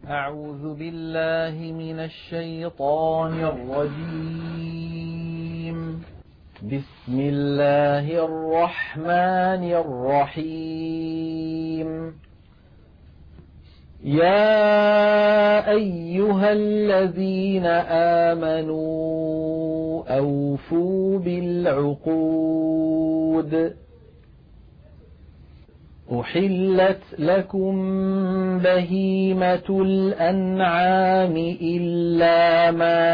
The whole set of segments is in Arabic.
أعوذ بالله من الشيطان الرجيم. بسم الله الرحمن الرحيم. يا أيها الذين آمنوا أوفوا بالعقود. أحلت لكم بهيمة الأنعام إلا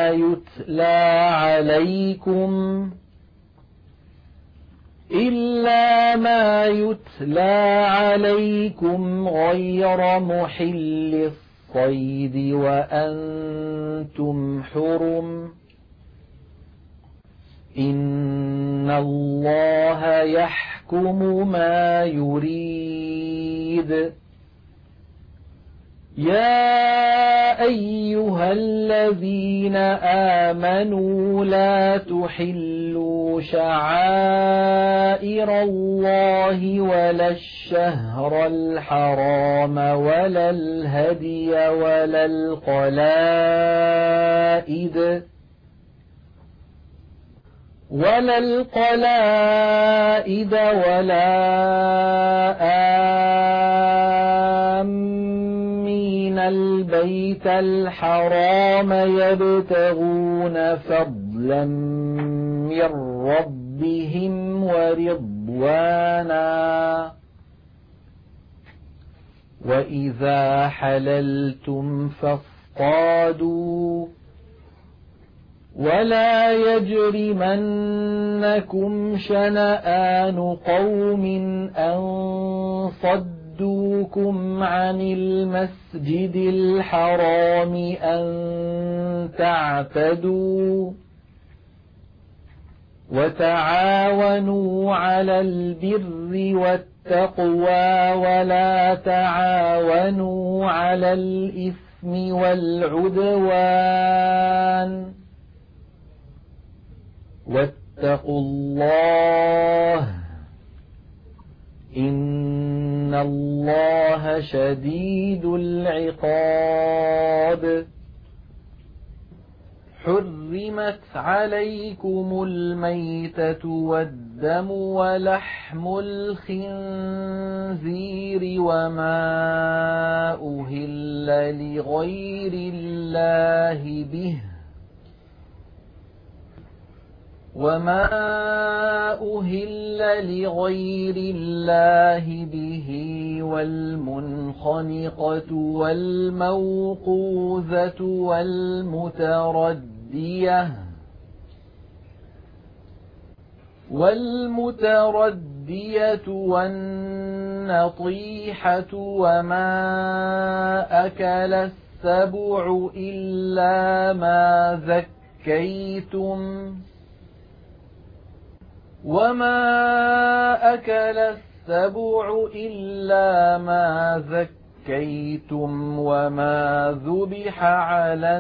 ما يتلى عليكم غير محل الصيد وأنتم حرم. إن الله يحكم ما يريد. يا أيها الذين آمنوا لا تحلوا شعائر الله ولا الشهر الحرام ولا الهدي ولا القلائد ولا آمين البيت الحرام يبتغون فضلا من ربهم ورضوانا. وإذا حللتم فاصطادوا ولا يجرمنكم شنآن قوم أن صدوكم عن المسجد الحرام أن تعتدوا. وتعاونوا على البر والتقوى ولا تعاونوا على الإثم والعدوان. واتقوا الله إن الله شديد العقاب. حرمت عليكم الميتة والدم ولحم الخنزير وما أهل لغير الله به والمنخنقة والموقوذة والمتردية والنطيحة وما أكل السبع إلا ما ذكيتم وما ذبح على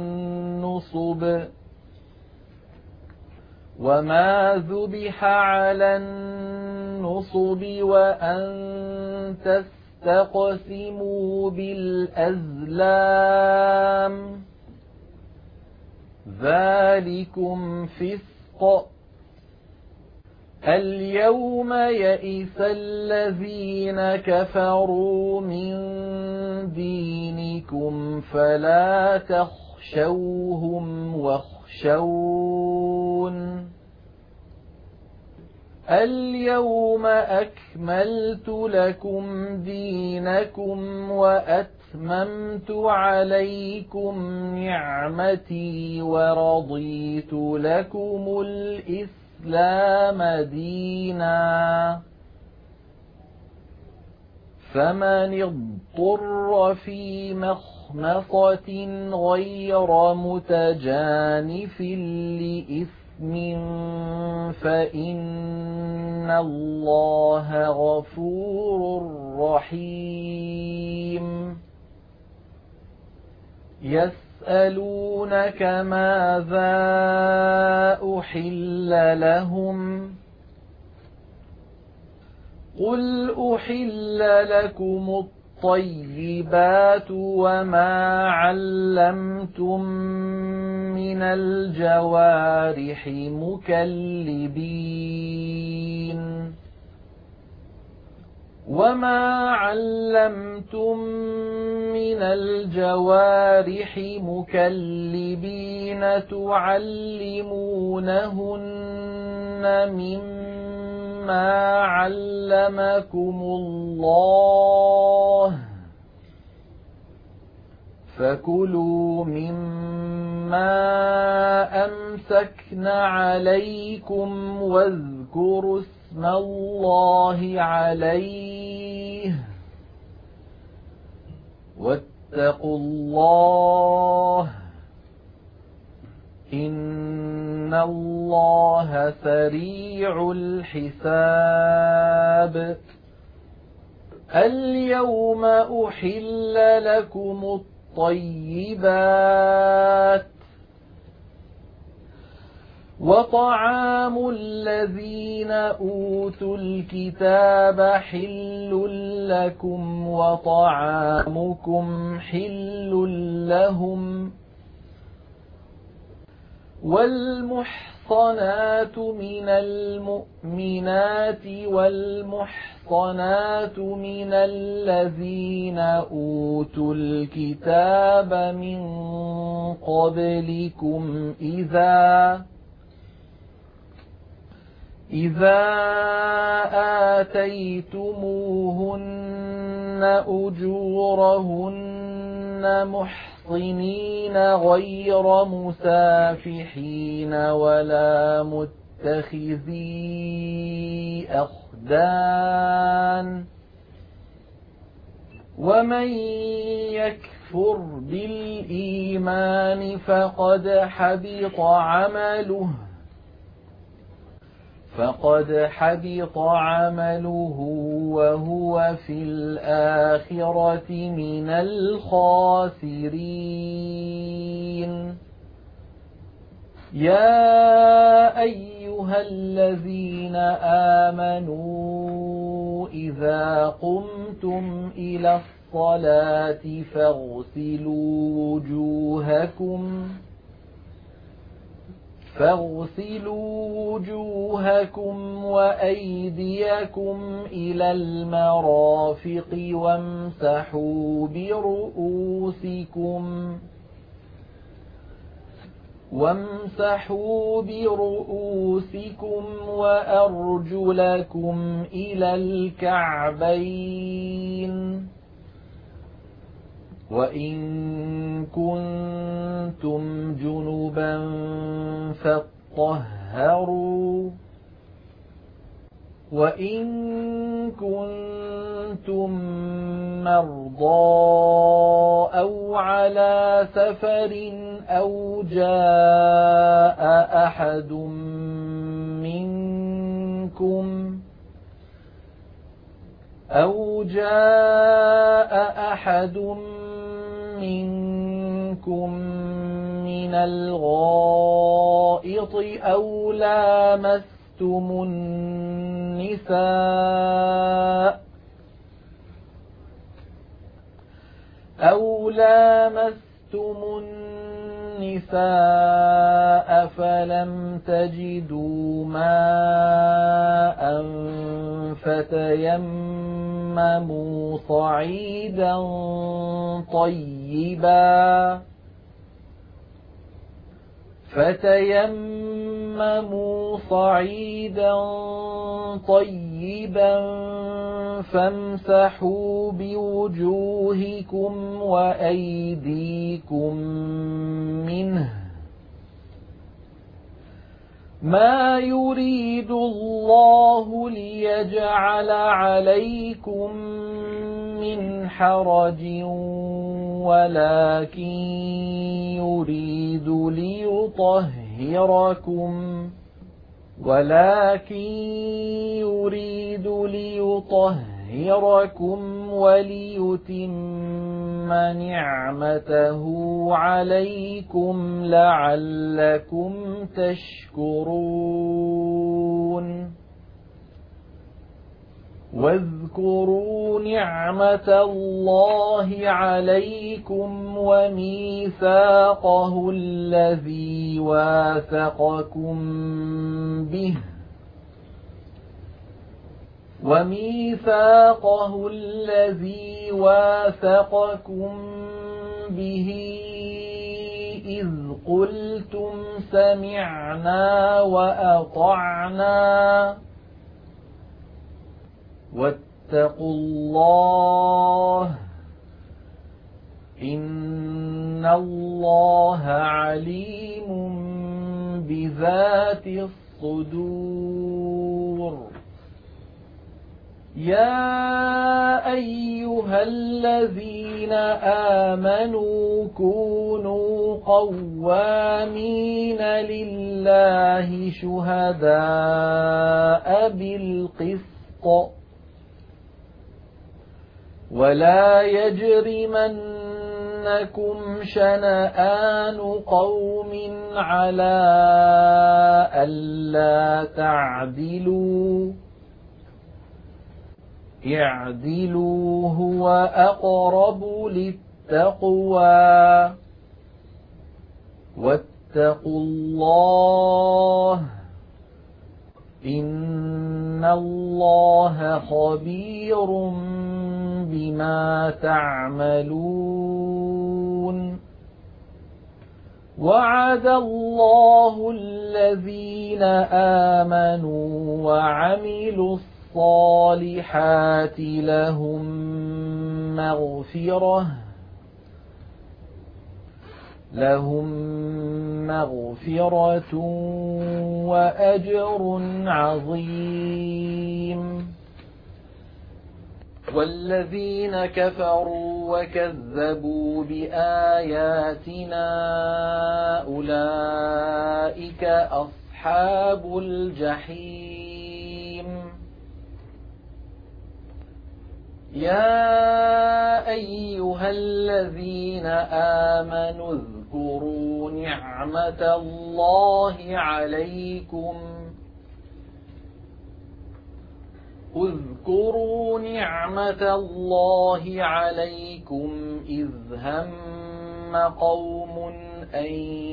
النصب وأن تستقسموا بالأزلام ذلكم فسق. اليوم يئس الذين كفروا من دينكم فلا تخشوهم واخشون. اليوم أكملت لكم دينكم وأتممت عليكم نعمتي ورضيت لكم الإسلام دينا. فمن اضطر في مخمصة غير متجانف لإثم فإن الله غفور رحيم. يسألونك ماذا أحل لهم قل أحل لكم الطيبات وما علمتم من الجوارح مكلبين تعلمونهن مما علمكم الله فكلوا مما أمسكن عليكم واذكروا اسم الله عليه واتقوا الله إن الله سريع الحساب اليوم أحل لكم الطيبات وطعام الذين أوتوا الكتاب حل لكم وطعامكم حل لهم والمحصنات من المؤمنات والمحصنات من الذين أوتوا الكتاب من قبلكم إذا آتيتموهن أجورهن محصنين غير مسافحين ولا متخذي أخدان ومن يكفر بالإيمان فقد حبط عمله وهو في الآخرة من الخاسرين يا أيها الذين آمنوا إذا قمتم إلى الصلاة فاغسلوا وجوهكم وأيديكم إلى المرافق وامسحوا برؤوسكم وأرجلكم إلى الكعبين وإن كنتم جنبا فاطهروا وإن كنتم مرضى أو على سفر أو جاء أحد منكم من الغائط أو لامستم النساء فلم تجدوا ماء فتيمموا صعيدا طيبا فامسحوا بوجوهكم وأيديكم منه ما يريد الله ليجعل عليكم من حرج ولكن يريد ليطهركم وليتم نعمته عليكم لعلكم تشكرون واذكروا نعمة الله عليكم وميثاقه الذي واثقكم به إذ قلتم سمعنا وأطعنا واتقوا الله إن الله عليم بذات الصدور. يا أيها الذين آمنوا كونوا قوامين لله شهداء بالقسط ولا يجرمنكم شنآن قوم على ألا تعدلوا اعدلوا هو أقرب للتقوى واتقوا الله إن الله خبير بما تعملون. وعد الله الذين آمنوا وعملوا الصالحات لهم مغفرة وأجر عظيم. والذين كفروا وكذبوا بآياتنا أولئك أصحاب الجحيم. يا أيها الذين آمنوا اذكروا نعمة الله عليكم إذ هم قوم أن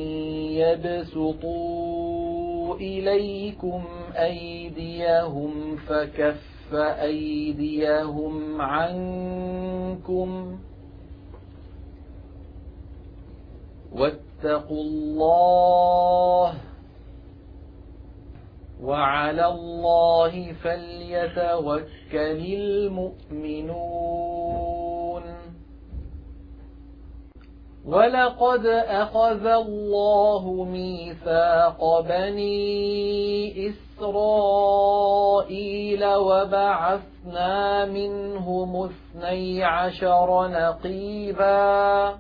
يبسطوا إليكم أيديهم فكف أيديهم عنكم واتقوا الله وعلى الله فليتوكل المؤمنون. ولقد أخذ الله ميثاق بني إسرائيل وبعثنا منهم 12 نقيبا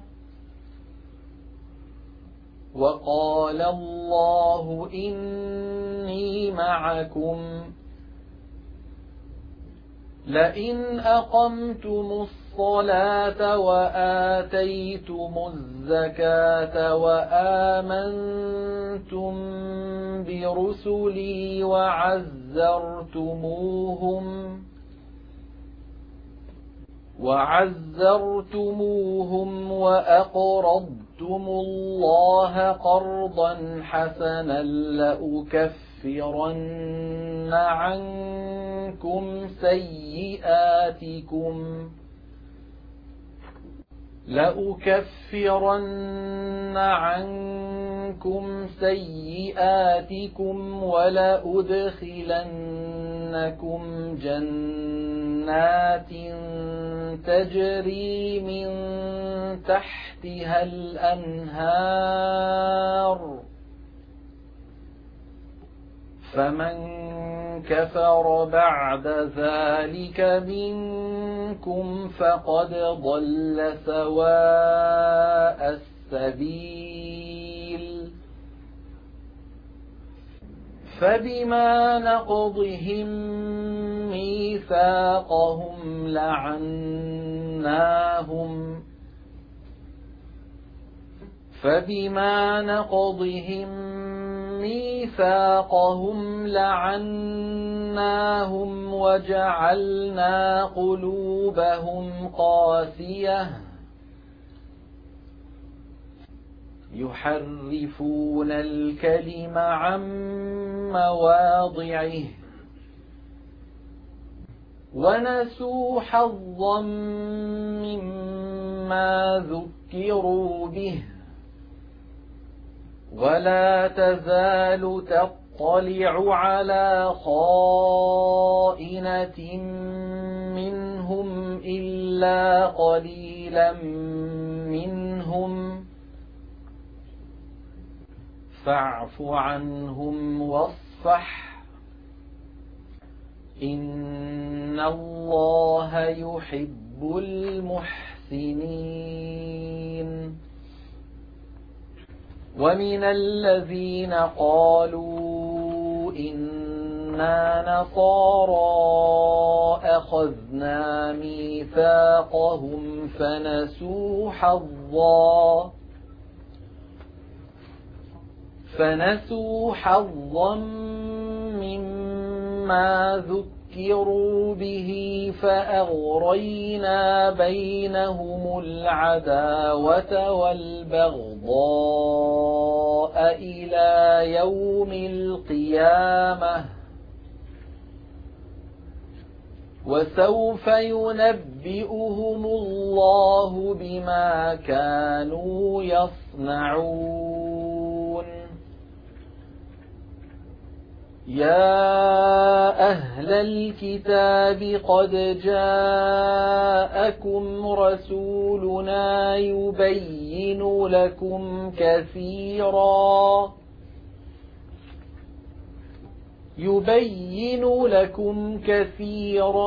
وقال الله إني معكم لئن أقمتم الصلاة وآتيتم الزكاة وآمنتم برسلي وعزرتموهم وأقرضتم الله قرضا حسنا لأكفرن عنكم سيئاتكم ولأدخلنكم جنات تجري من تحتها الأنهار فمن كفر بعد ذلك منكم فقد ضل سواء السبيل. فبما نقضهم ميثاقهم ميثاقهم لعناهم وجعلنا قلوبهم قاسية يحرفون الكلم عن مواضعه ونسوا حظا مما ذكروا به ولا تزال تطلع على خائنة منهم إلا قليلا منهم فاعف عنهم واصفح إن الله يحب المحسنين ومن الذين قالوا إنا نصارى أخذنا ميثاقهم فنسوا حظا مما ذكروا به فأغرينا بينهم العداوة والبغضاء إلى يوم القيامة وسوف ينبئهم الله بما كانوا يصنعون يا أهل الكتاب قد جاءكم رسولنا يبين لكم كثيرا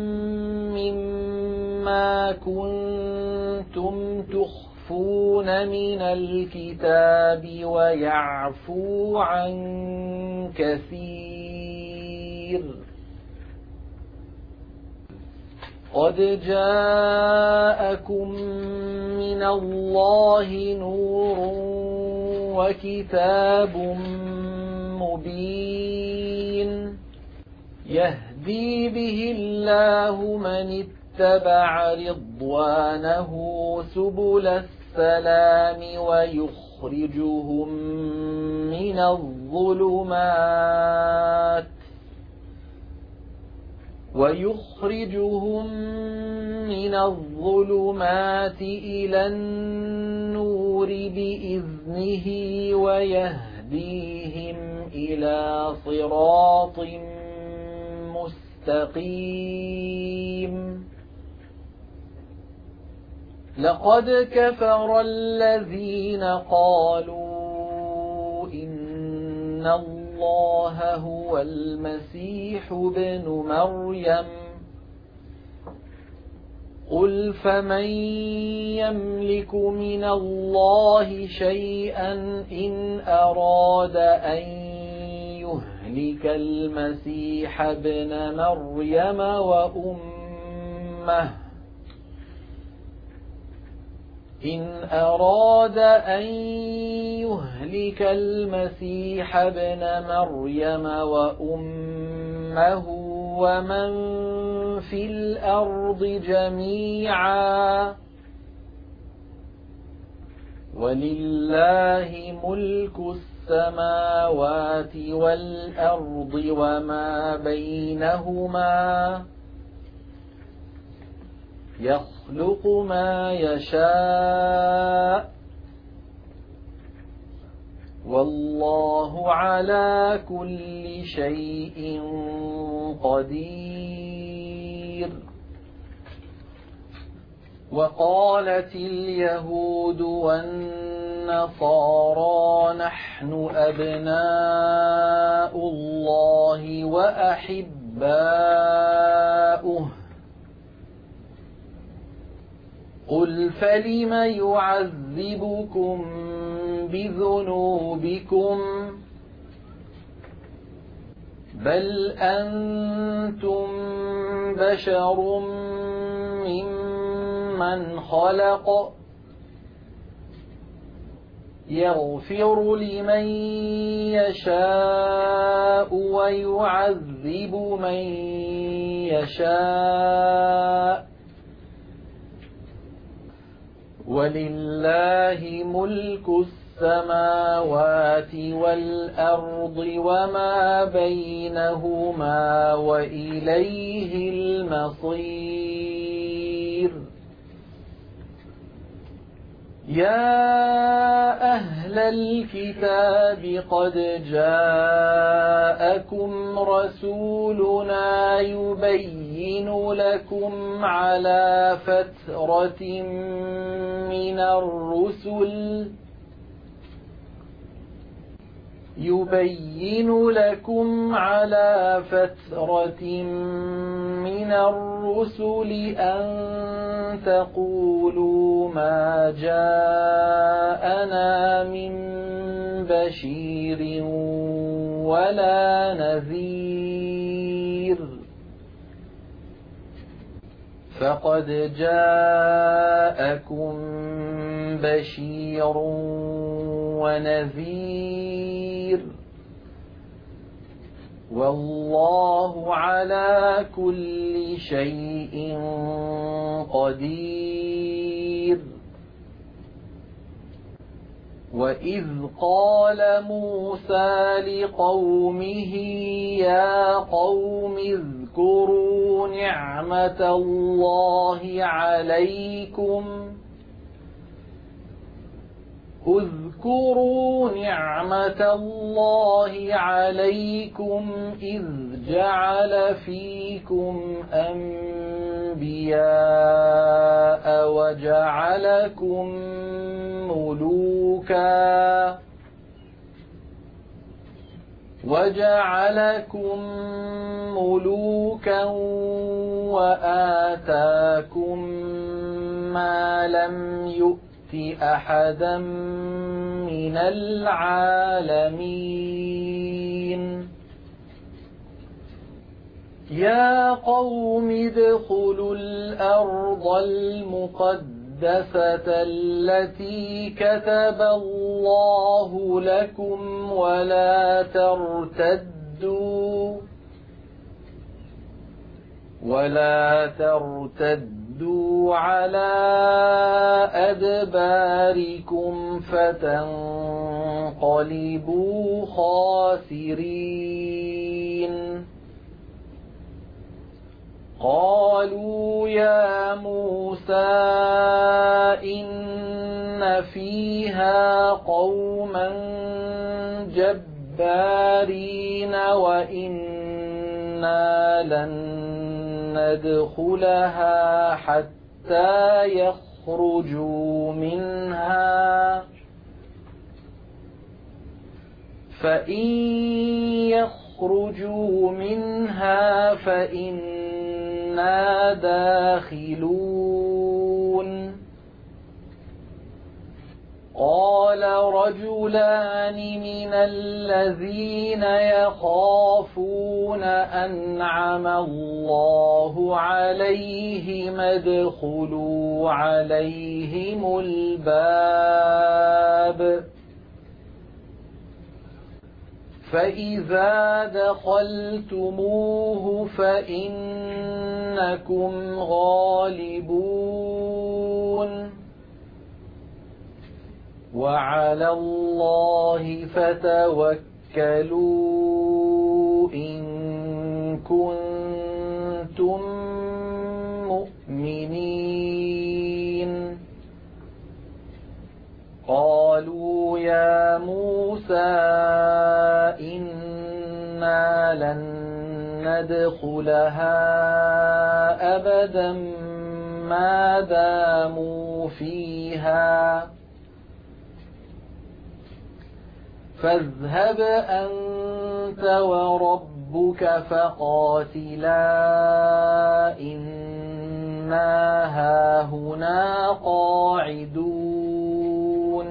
مما كنتم تخفون من الكتاب ويعفو عن كثير قد جاءكم من الله نور وكتاب مبين يهدي به الله من اتبع رضوانه سبل السلام ويخرجهم من الظلمات إلى النور بإذنه ويهديهم إلى صراط مستقيم لقد كفر الذين قالوا إن الله هو المسيح ابن مريم قل فمن يملك من الله شيئا إن أراد أن يهلك المسيح ابن مريم وأمه ومن في الأرض جميعا ولله ملك السماوات والأرض وما بينهما يخلق ما يشاء والله على كل شيء قدير وقالت اليهود والنصارى نحن أبناء الله وأحباؤه قل فلم يعذبكم بذنوبكم بل أنتم بشر ممن خلق يغفر لمن يشاء ويعذب من يشاء ولله ملك السماوات والأرض وما بينهما وإليه المصير يا أهل الكتاب قد جاءكم رسولنا يبين لكم على فترة من الرسل أن تقولوا ما جاءنا من بشير ولا نذير فقد جاءكم بشير ونذير والله على كل شيء قدير وإذ قال موسى لقومه يا قوم اذكروا نعمة الله عليكم إذ جعل فيكم أنبياء وجعلكم ملوكا وآتاكم ما لم يؤت أحدا من العالمين يا قوم ادخلوا الأرض المقدسة التي كتب الله لكم ولا ترتدوا على أدباركم فتنقلبوا خاسرين قالوا يا موسى إن فيها قوما جبارين وإنا لن ندخلها حتى يخرجوا منها فإن يخرجوا منها فإنا داخلون قال رجلان من الذين يخافون أنعم الله عليهم ادخلوا عليهم الباب فإذا دخلتموه فإنكم غالبون وعلى الله فتوكلوا إن كنتم مؤمنين قالوا يا موسى إنا لن ندخلها أبدا ما داموا فيها فاذهب أنت وربك فقاتلا إنا هاهنا قاعدون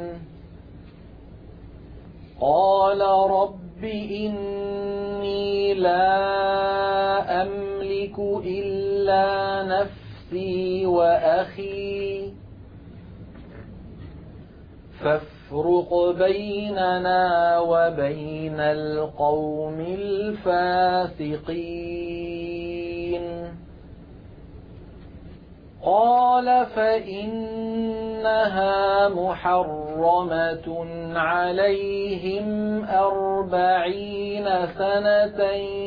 قال رب إني لا أملك إلا نفسي وأخي فافرق بيننا وبين القوم الفاسقين. قال فإنها محرمة عليهم 40 سنة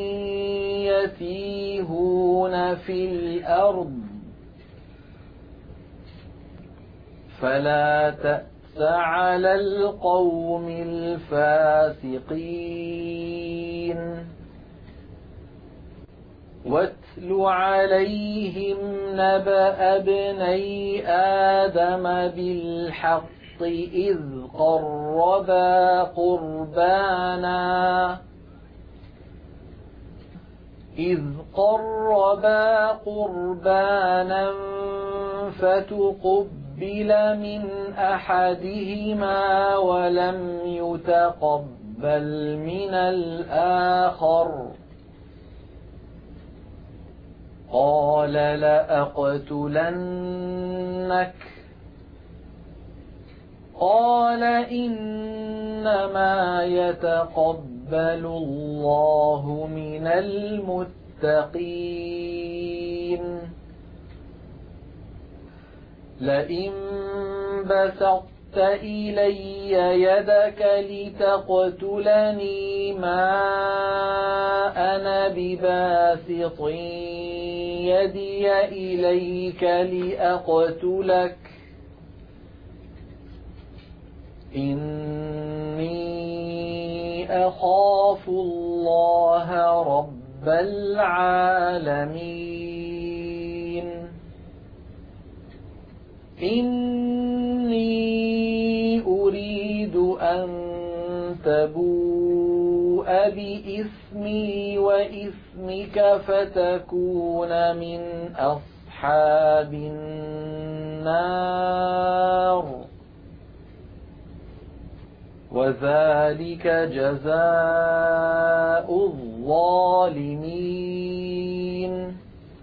يتيهون في الأرض فلا تأس على القوم الفاسقين. واتل عليهم نبأ ابني آدم بالحق إذ قربا قربانا فتقبل من أحدهما ولم يتقبل من الآخر قال لأقتلنك. قال إنما يتقبل الله من المتقين. لئن بسطت إلي يدك لتقتلني ما أنا بباسط يدي إليك لأقتلك إني أخاف الله رب العالمين. إني أريد أن تبوء بإثمي وإثمك فتكون من أصحاب النار وذلك جزاء الظالمين.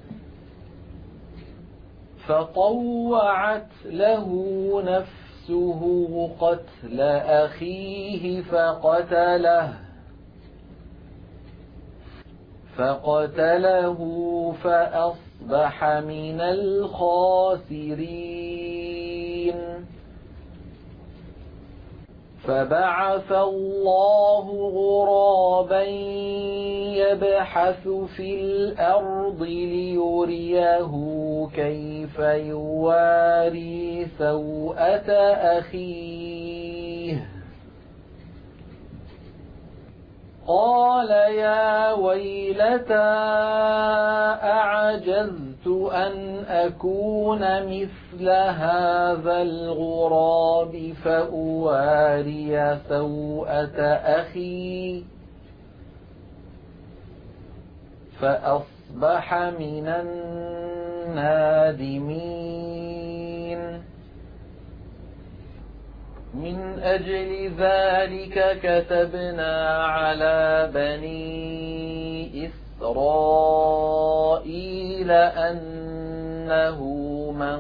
فطوعت له نفسه قتل أخيه فقتله فأصبح من الخاسرين. فبعث الله غرابا يبحث في الأرض ليريه كيف يواري سوءة أخيه. قال يا ويلتى أعجزت أن أكون مثل هذا الغراب فأواري سوءة أخي فأصبح من النادمين. من أجل ذلك كتبنا على بني إسرائيل أنه من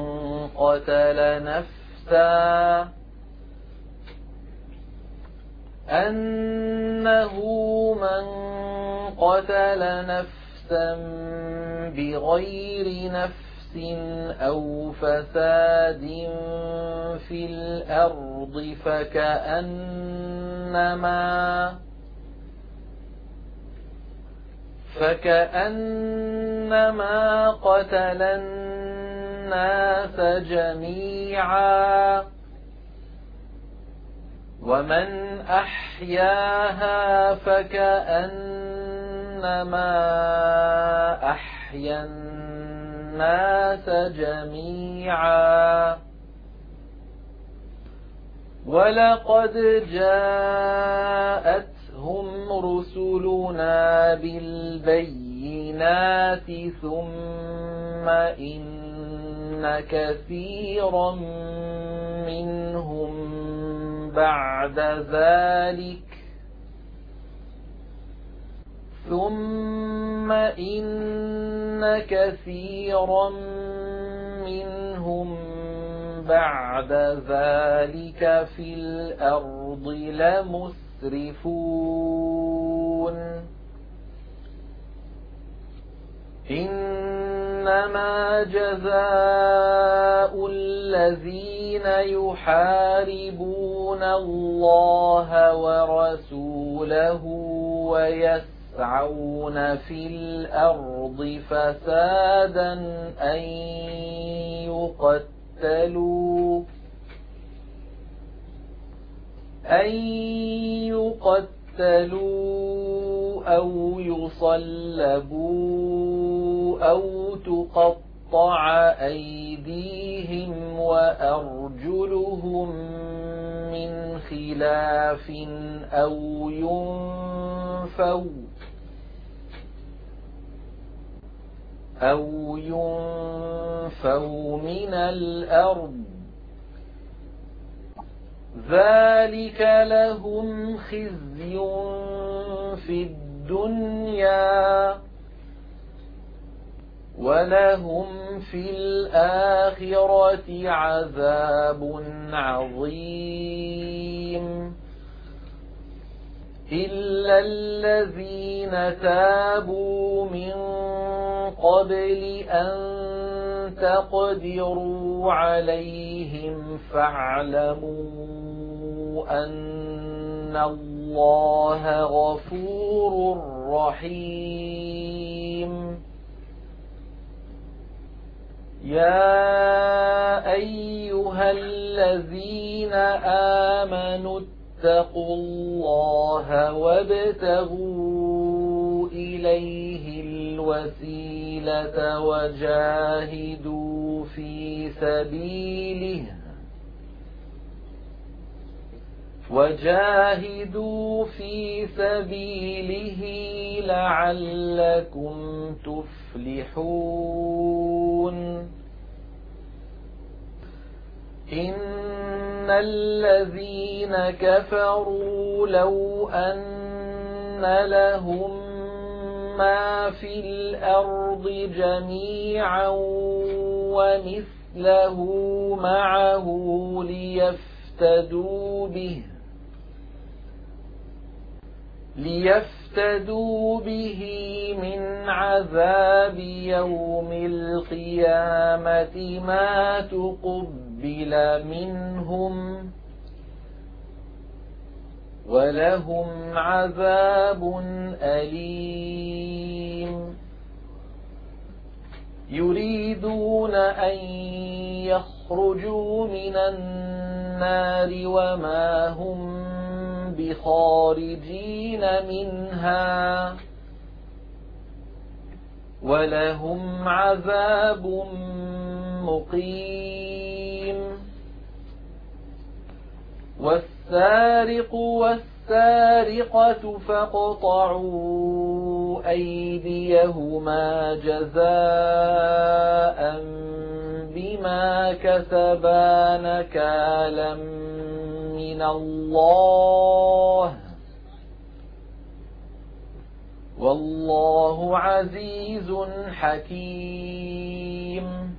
قتل نفسا بغير نفس أو فساد في الأرض فكأنما قتل الناس جميعا ومن أحياها فكأنما أحيا الناس جميعا. ولقد جاءتهم رسلنا بالبينات ثم إن كثيرا منهم بعد ذلك بعد ذلك في الأرض لمسرفون إنما جزاء الذين يحاربون الله ورسوله ويسعون في الأرض فسادا أن يقتلوا أو يصلبوا أو تقطع أيديهم وأرجلهم من خلاف أو ينفوا من الأرض ذلك لهم خزي في الدنيا ولهم في الآخرة عذاب عظيم إلا الذين تابوا من قبل أن تقدروا عليهم فاعلموا أن الله غفور رحيم يا أيها الذين آمنوا اتقوا الله وابتغوا إليه الوسيلة وجاهدوا في سبيله لعلكم تفلحون إن الذين كفروا لو أن لهم ما في الأرض جميعا ومثله معه ليفتدوا به من عذاب يوم القيامة ما تقبل منهم ولهم عذاب أليم يريدون أن يخرجوا من النار وما هم بخارجين منها ولهم عذاب مقيم والسارق والسارقة فاقطعوا أيديهما جزاء بما كسبا نكالا من الله والله عزيز حكيم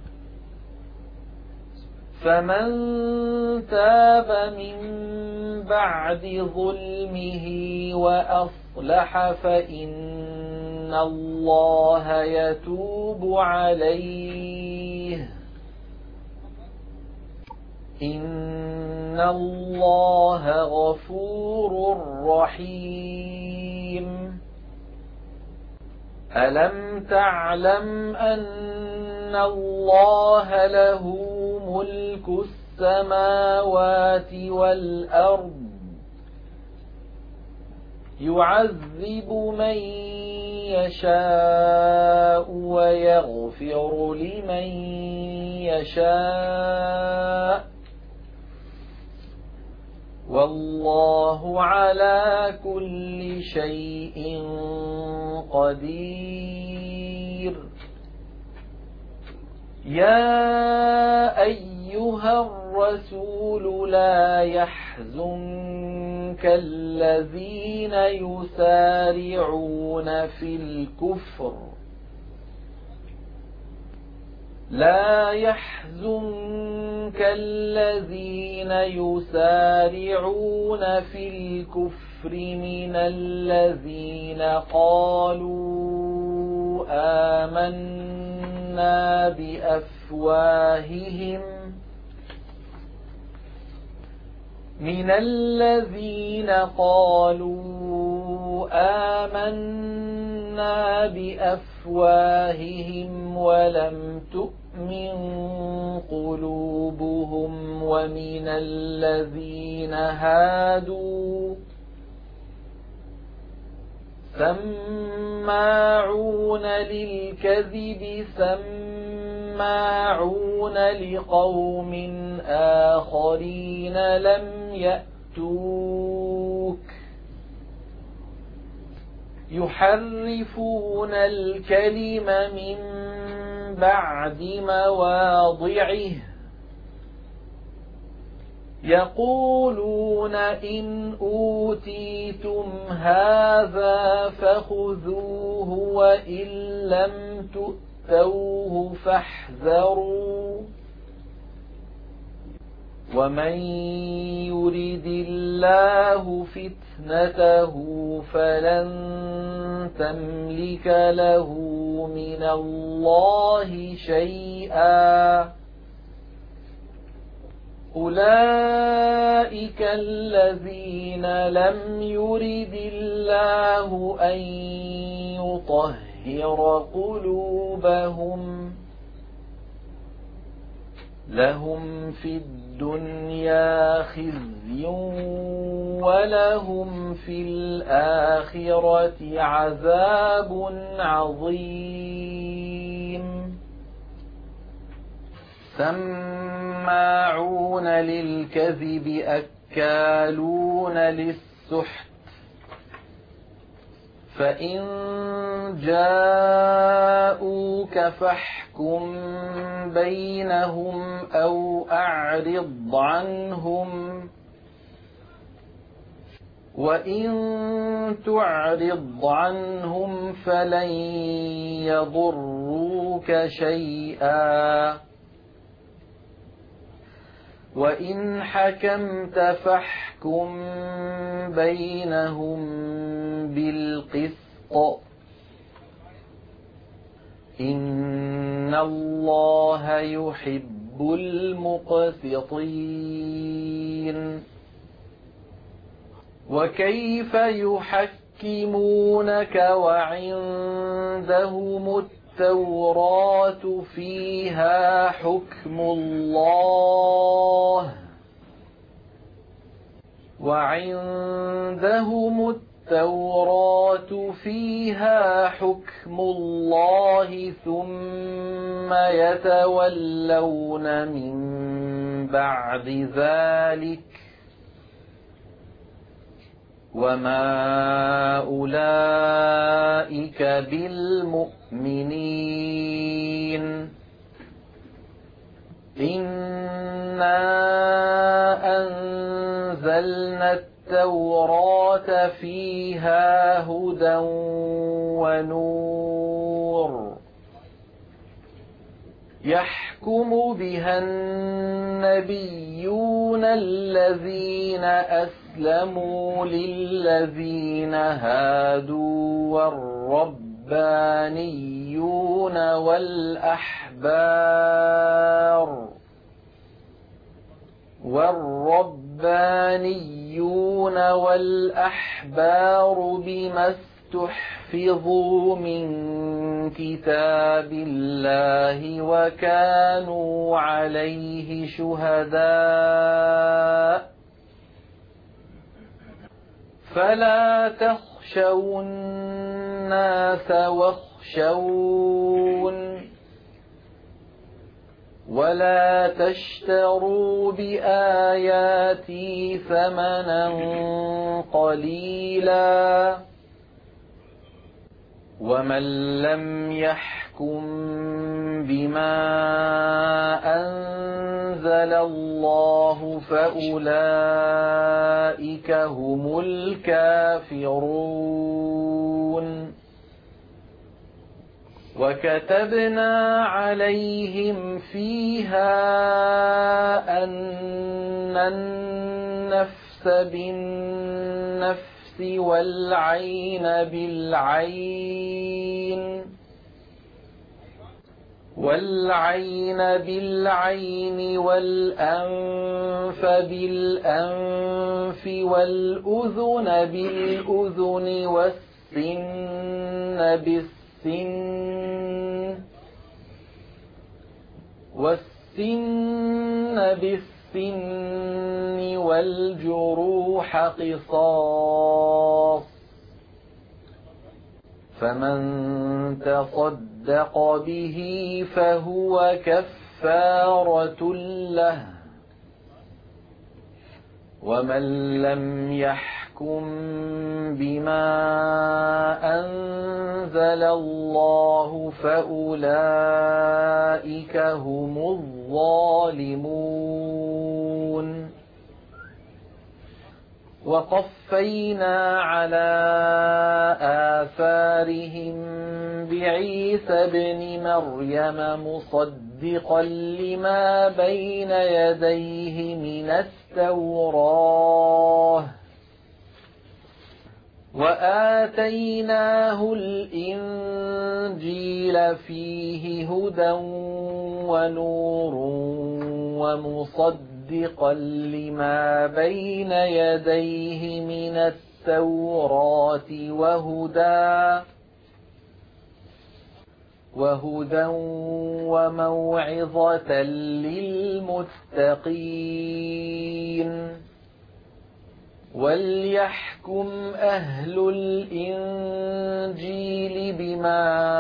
فمن تاب من بعد ظلمه وأصلح فإن الله يتوب عليه إن الله غفور رحيم ألم تعلم أن الله له ملك السماوات والأرض يعذب من يشاء ويغفر لمن يشاء والله على كل شيء قدير يا أيها الرسول لا يحزنك الذين يسارعون في الكفر لا يحزنك الذين يسارعون في الكفر من الذين قالوا آمنا بأفواههم ولم تؤمن قلوبهم ومن الذين هادوا سماعون للكذب سماعون لقوم آخرين لم يأتوك يحرفون الكلم من بعد مواضعه يقولون إن أوتيتم هذا فخذوه وإن لم تؤتوه فاحذروا ومن يرد الله فتنته فلن تملك له من الله شيئا أولئك الذين لم يرد الله أن يطهر قلوبهم لهم في الدنيا خزي ولهم في الآخرة عذاب عظيم سماعون للكذب أكالون للسحت فإن جاءوك فاحكم بينهم أو أعرض عنهم وإن تعرض عنهم فلن يضروك شيئا وإن حكمت فاحكم بينهم بالقسط إن الله يحب المقسطين وكيف يحكمونك وعندهم التوراة فيها حكم الله وعندهم التوراة فيها حكم الله ثم يتولون من بعد ذلك وما أولئك بالمؤمنين إنا أنزلنا التوراة فيها هدى ونور يحكم بها النبيون الذين أسلموا للذين هادوا والربانيون والأحبار بما استحفظوا من كتاب الله وكانوا عليه شهداء فلا تخشوا الناس واخشون ولا تشتروا بآياتي ثمنا قليلا ومن لم يحكم بما أنزل الله فأولئك هم الكافرون وكتبنا عليهم فيها أن النفس بالنفس والعين بالعين والأنف بالأنف والأذن بالأذن والسن بالسن والجروح قصاص، فمن تصدق به فهو كفارة له، ومن لم يحكم بما أنزل الله فأولئك هم الظالمون. وقفينا على آثارهم بعيسى ابن مريم مصدقا لما بين يديه من التوراة، وآتيناه الإنجيل فيه هدى ونور ومصدقا لما بين يديه من التوراة وهدى وموعظة للمتقين. وليحكم أهل الإنجيل بما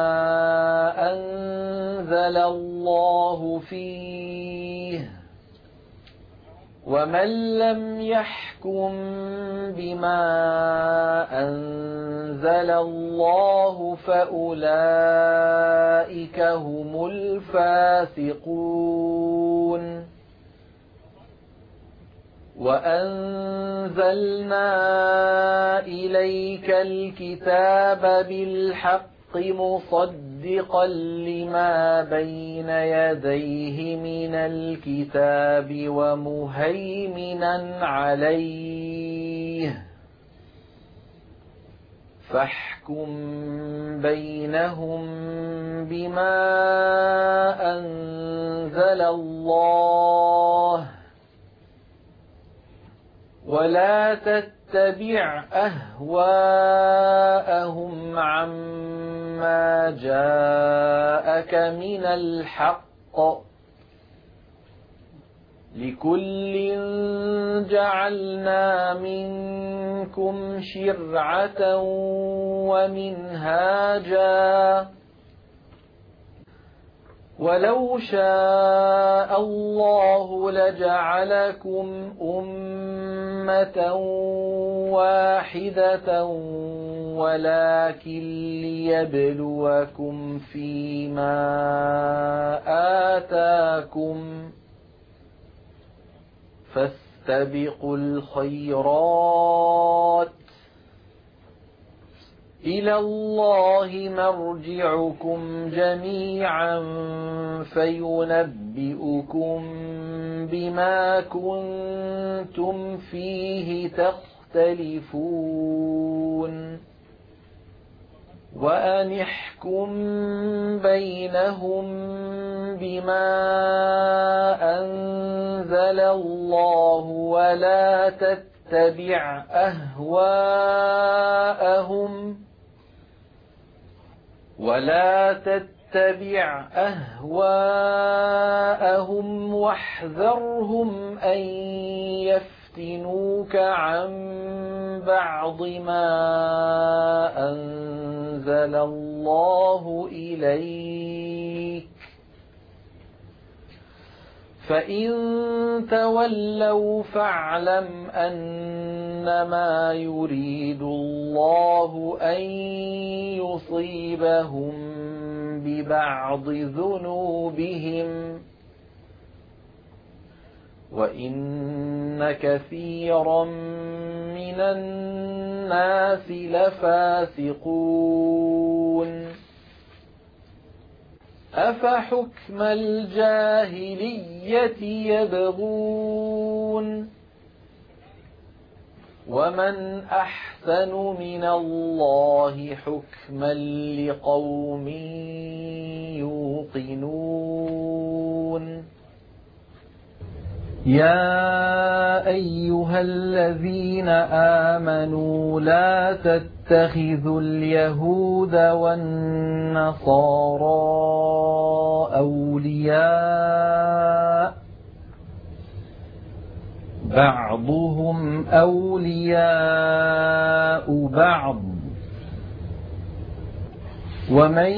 أنزل الله فيه، ومن لم يحكم بما أنزل الله فأولئك هم الفاسقون. وأنزلنا إليك الكتاب بالحق مصدقا لما بين يديه من الكتاب ومهيمنا عليه، فاحكم بينهم بما أنزل الله، ولا تتبع أهواءهم عما جاءك من الحق، لكل جعلنا منكم شرعة ومنهاجا، ولو شاء الله لجعلكم أمة واحدة ولكن ليبلوكم فيما آتاكم، فاستبقوا الخيرات، إلى الله مرجعكم جميعا فينبئكم بما كنتم فيه تختلفون. وأن احكم بينهم بما أنزل الله ولا تتبع أهواءهم واحذرهم أن يفتنوك عن بعض ما أنزل الله إليك، فإن تولوا فاعلم أنما يريد الله أن يصيبهم ببعض ذنوبهم، وإن كثيرا من الناس لفاسقون. أفحكم الجاهلية يبغون ومن أحسن من الله حكما لقوم يوقنون يا أيها الذين آمنوا لا تتخذوا اليهود والنصارى أولياء بعضهم أولياء بعض ومن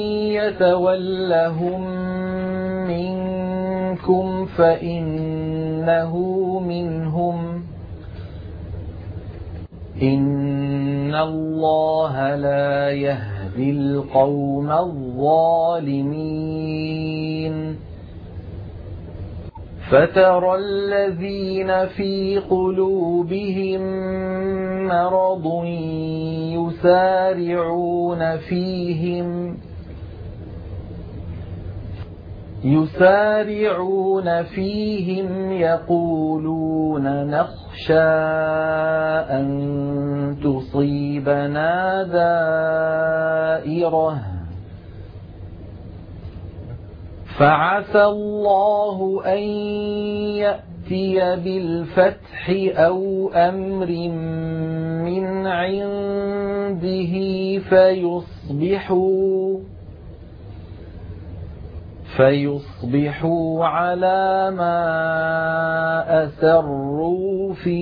يتولهم منكم فإنه منهم إن الله لا يهدي القوم الظالمين فترى الذين في قلوبهم مرض يسارعون فيهم يقولون نخشى أن تصيبنا دائرة فعسى الله أن يأتي بالفتح أو أمر من عنده فيصبحوا على ما أسروا في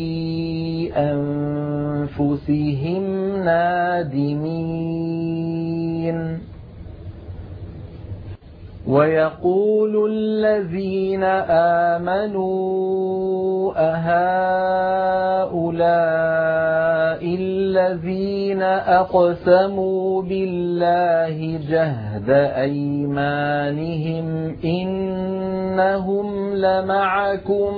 أنفسهم نادمين ويقول الذين آمنوا أهؤلاء الذين أقسموا بالله جهد أيمانهم إنهم لمعكم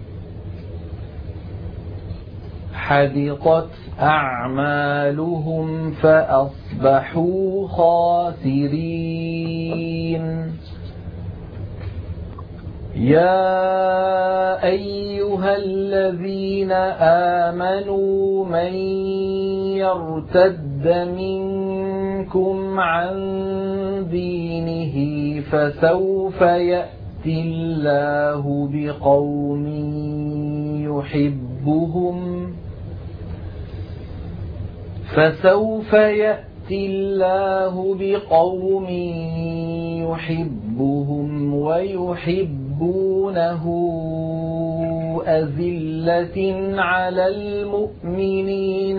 حبطت أعمالهم فأصبحوا خاسرين يا أيها الذين آمنوا من يرتد منكم عن دينه فسوف يأتي الله بقوم يحبهم ويحبونه أذلة على المؤمنين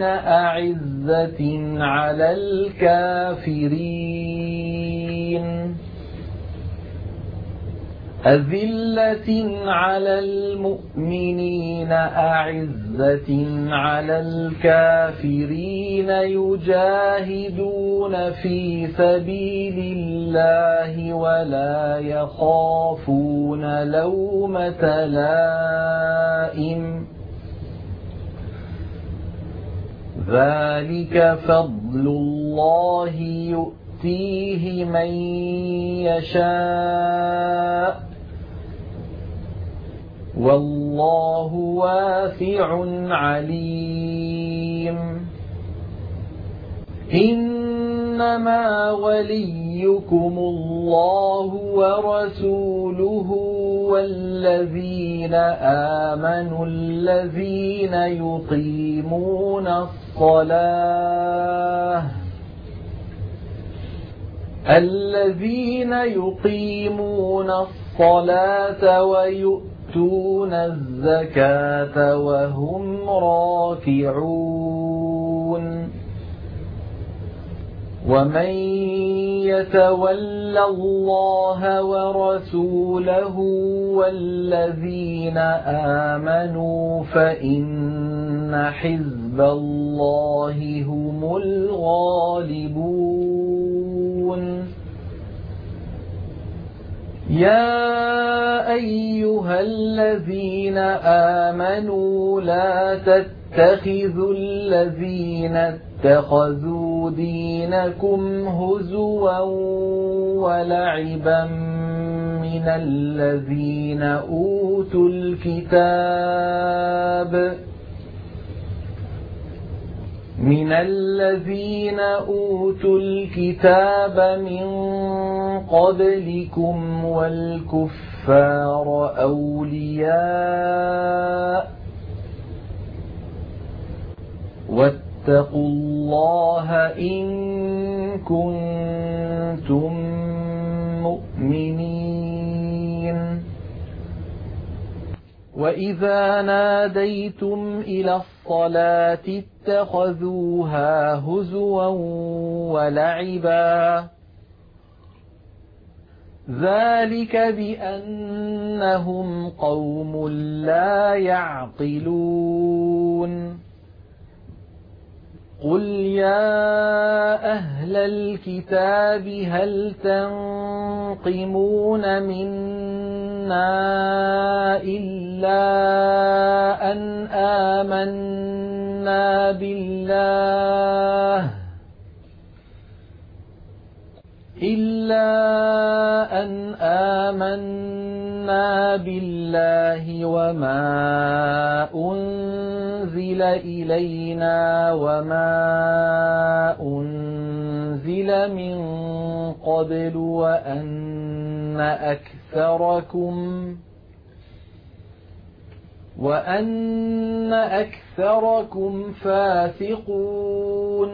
أعزة على الكافرين يجاهدون في سبيل الله ولا يخافون لومة لائم ذلك فضل الله يؤتيه من يشاء والله واسع عليم إنما وليكم الله ورسوله والذين آمنوا الذين يقيمون الصلاة ويؤتون الزكاة وهم راكعون ومن يتول الله ورسوله والذين آمنوا فإن حزب الله هم الغالبون يا أيها الذين آمنوا لا تتخذوا الذين اتخذوا دينكم هزوا ولعبا من الذين أوتوا الكتاب من قبلكم والكفار أولياء واتقوا الله إن كنتم مؤمنين. وإذا ناديتم إلى الصلاة اتخذوها هزوا ولعبا ذلك بأنهم قوم لا يعقلون. قل يا أهل الكتاب هل تنقمون منا إلا أن آمنا بالله وما أنزل إلينا وما أنزل من قبل وأن أكثركم فاسقون.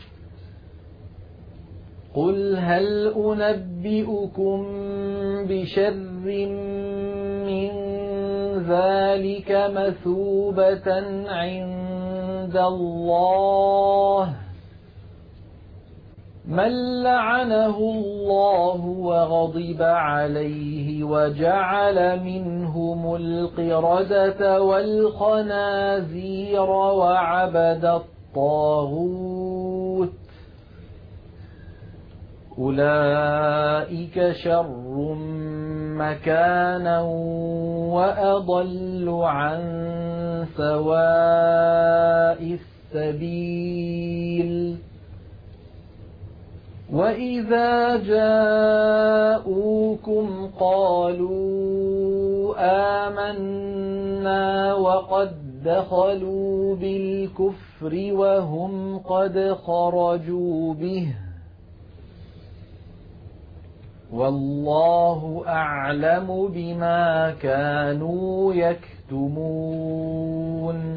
قل هل أنبئكم بشر من ذلك مثوبة عند الله من لعنه الله وغضب عليه وجعل منهم القردة والخنازير وعبد الطاغوت أولئك شر مكانا وأضل عن سواء السبيل. وإذا جاءوكم قالوا آمنا وقد دخلوا بالكفر وهم قد خرجوا به والله أعلم بما كانوا يكتمون.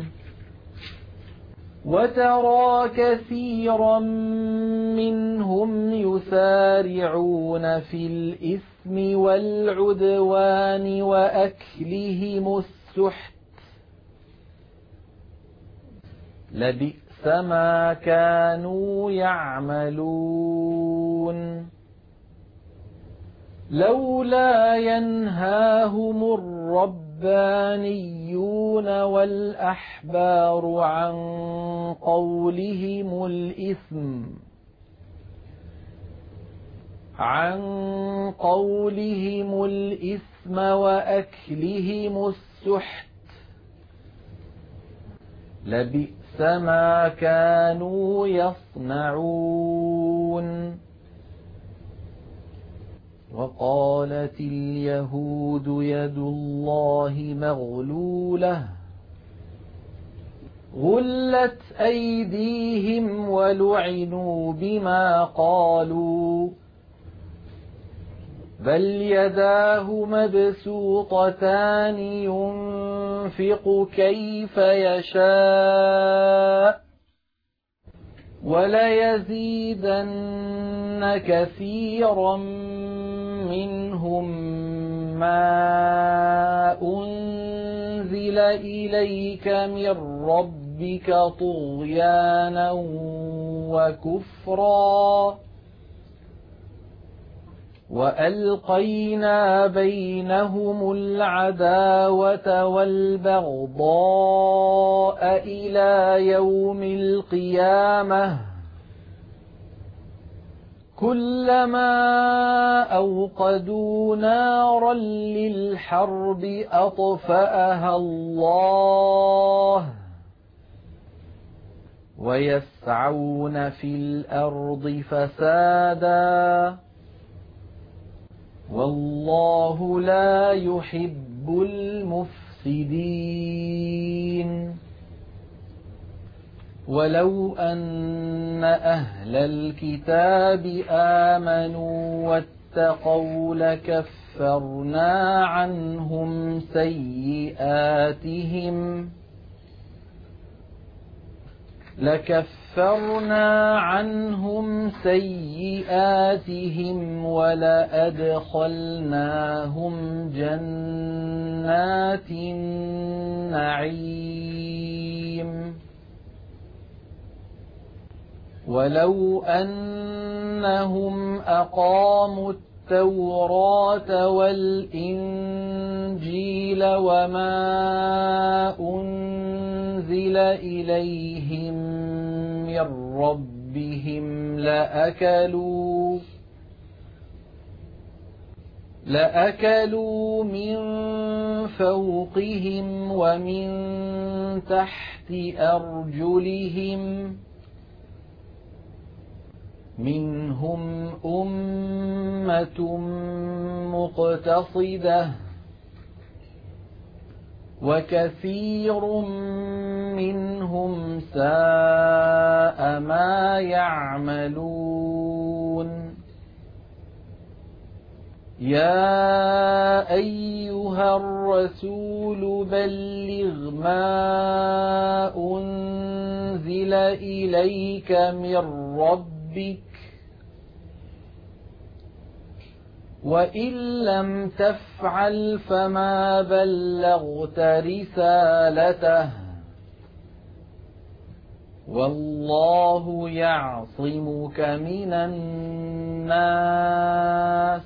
وترى كثيرا منهم يسارعون في الإثم والعدوان وأكلهم السحت لبئس ما كانوا يعملون. لولا ينهاهم الربانيون والأحبار عن قولهم الإثم وأكلهم السحت لبئس ما كانوا يصنعون. وقالت اليهود يد الله مغلولة غلت أيديهم ولعنوا بما قالوا بل يداه مبسوطتان ينفق كيف يشاء وليزيدن كثيرا منهم ما أنزل إليك من ربك طغيانا وكفرا وألقينا بينهم العداوة والبغضاء إلى يوم القيامة كلما أوقدوا نارا للحرب أطفأها الله ويسعون في الأرض فسادا والله لا يحب المفسدين. ولو أن أهل الكتاب آمنوا واتقوا لكفرنا عنهم سيئاتهم ولأدخلناهم جنات النعيم. ولو أنهم أقاموا التوراة والإنجيل وما أنزل إليهم من ربهم لأكلوا من فوقهم ومن تحت أرجلهم منهم أمة مقتصدة وكثير منهم ساء ما يعملون. يا أيها الرسول بلغ ما أنزل إليك من ربك وإن لم تفعل فما بلغت رسالته والله يعصمك من الناس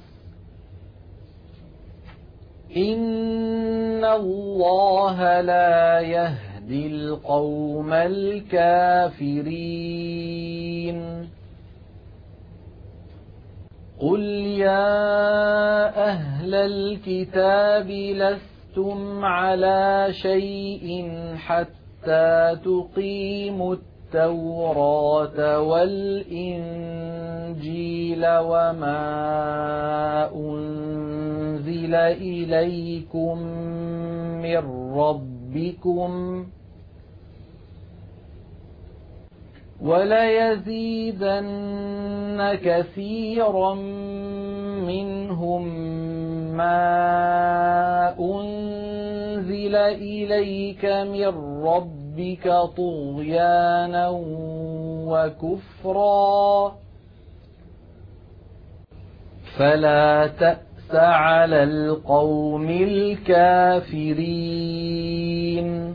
إن الله لا يهدي القوم الكافرين. قل يا أهل الكتاب لستم على شيء حتى تقيموا التوراة والإنجيل وما أنزل إليكم من ربكم وليزيدن كثيرا منهم ما أنزل إليك من ربك طغيانا وكفرا فلا تأس على القوم الكافرين.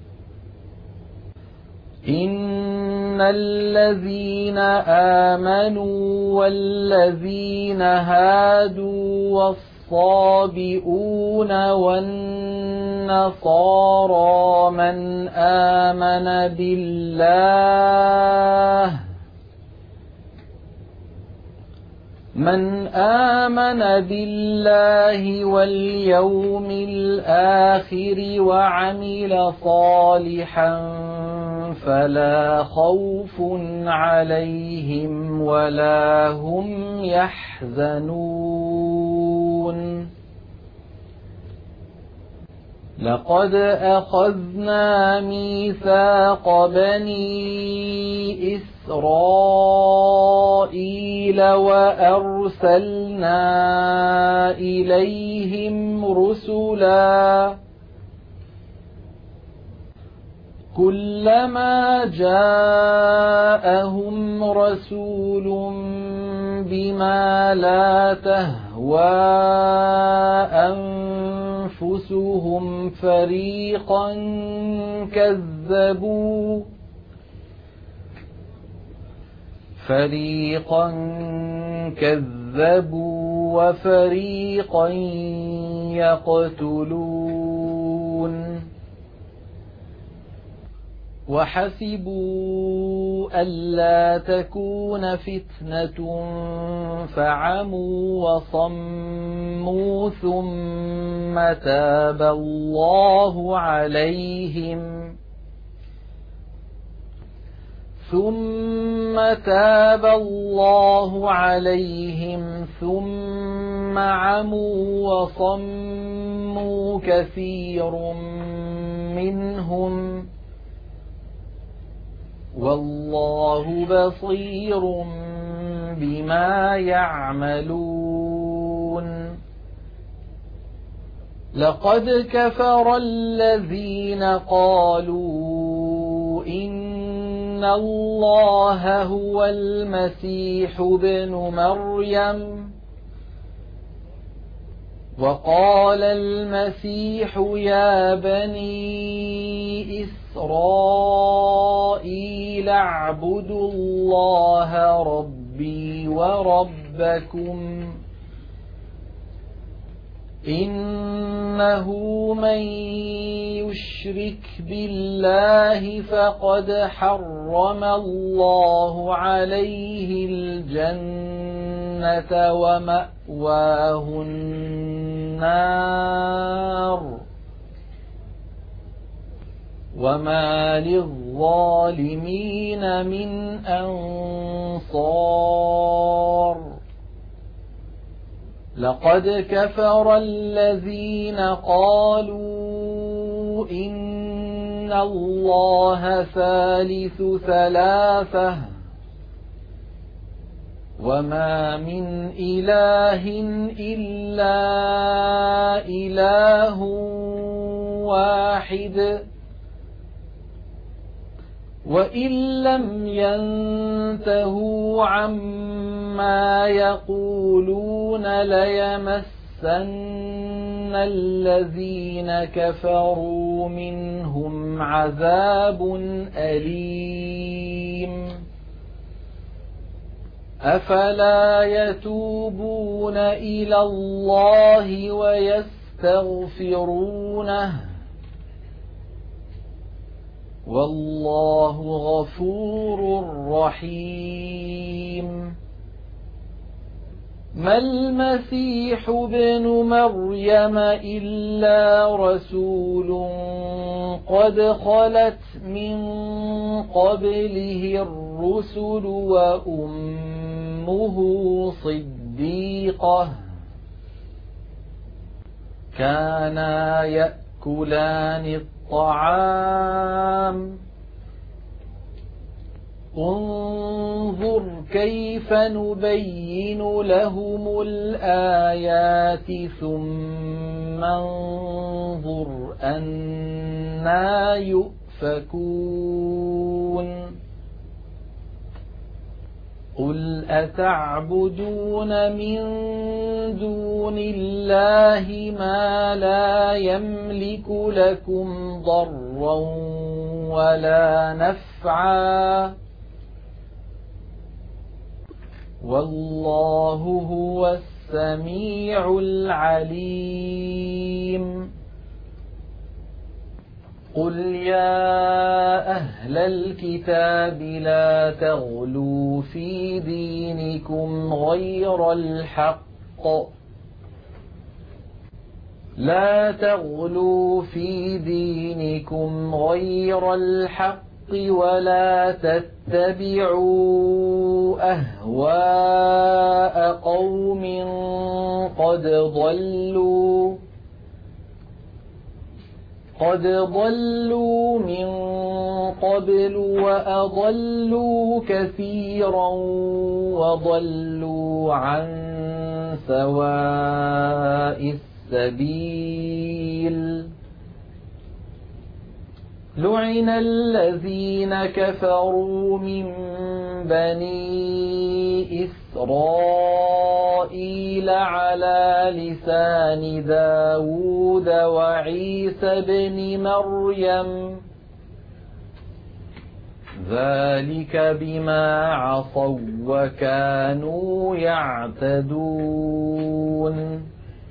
إن الذين آمنوا والذين هادوا والصابئون والنصارى من آمن بالله واليوم الآخر وعمل صالحا فلا خوف عليهم ولا هم يحزنون. لقد أخذنا ميثاق بني إسرائيل وأرسلنا إليهم رسلا كلما جاءهم رسول بما لا تهوى أنفسهم فريقا كذبوا وفريقا يقتلون. وحسبوا ألا تكون فتنة فعموا وصموا ثم تاب الله عليهم ثم تاب الله عليهم ثم عموا وصموا كثير منهم والله بصير بما يعملون لقد كفر الذين قالوا إن الله هو المسيح ابن مريم وقال المسيح يا بني إسرائيل اعبدوا الله ربي وربكم إنه من يشرك بالله فقد حرم الله عليه الجنة ومأواه النار وما للظالمين من أنصار لقد كفر الذين قالوا إن الله ثالث ثلاثة وما من إله إلا إله واحد وإن لم ينتهوا عما يقولون ليمسن الذين كفروا منهم عذاب أليم أفلا يتوبون إلى الله ويستغفرونه والله غفور رحيم ما المسيح ابن مريم إلا رسول قد خلت من قبله الرسل وأمه صديقة كانا يأكلان الطعام انظر كيف نبين لهم الآيات ثم انظر أنى يؤفكون قل أتعبدون من دون الله ما لا يملك لكم ضرا ولا نفعا والله هو السميع العليم قل يا أهل الكتاب لا تغلوا في دينكم غير الحق ولا تتبعوا أهواء قوم قد ضلوا من قبل وأضلوا كثيرا وضلوا عن سواء السبيل لعن الذين كفروا من بني إسرائيل على لسان داود وعيسى بن مريم ذلك بما عصوا وكانوا يعتدون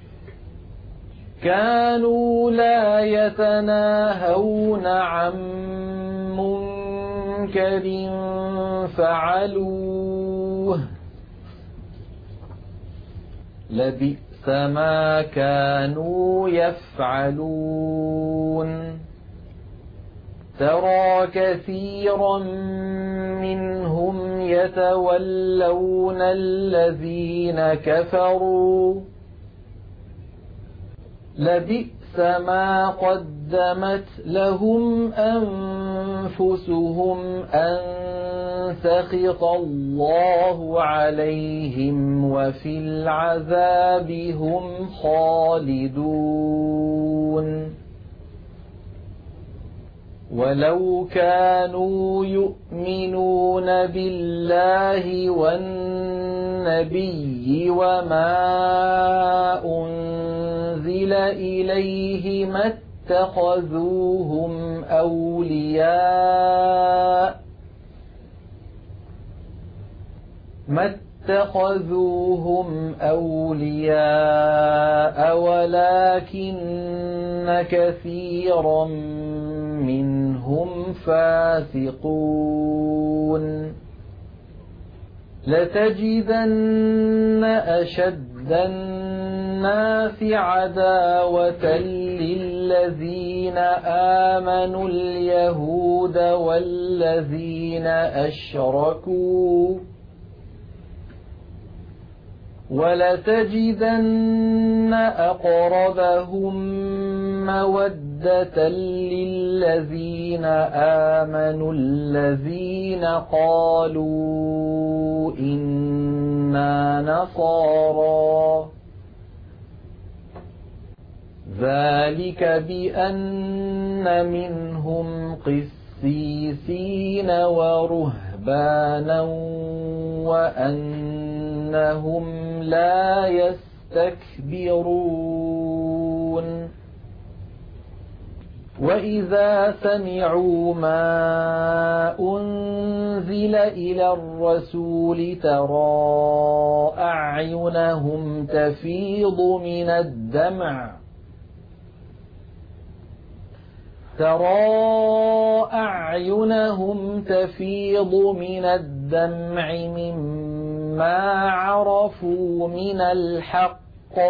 كانوا لا يتناهون عن منكر فعلوه لبئس ما كانوا يفعلون ترى كثيرا منهم يتولون الذين كفروا لبئس ما قدمت لهم أنفسهم أن سخط الله عليهم وفي العذاب هم خالدون ولو كانوا يؤمنون بالله والنبي وما أنزل إليه ما اتخذوهم أولياء ولكن كثيرا منهم فاسقون لتجدن أشد الناس عداوة للذين آمنوا اليهود والذين أشركوا ولتجدن أقربهم مودة للذين آمنوا الذين قالوا إنا نصارى ذلك بأن منهم قسيسين ورهبانا وأنهم لا يستكبرون وإذا سمعوا ما أنزل إلى الرسول ترى أعينهم تفيض من الدمع مما عرفوا من الحق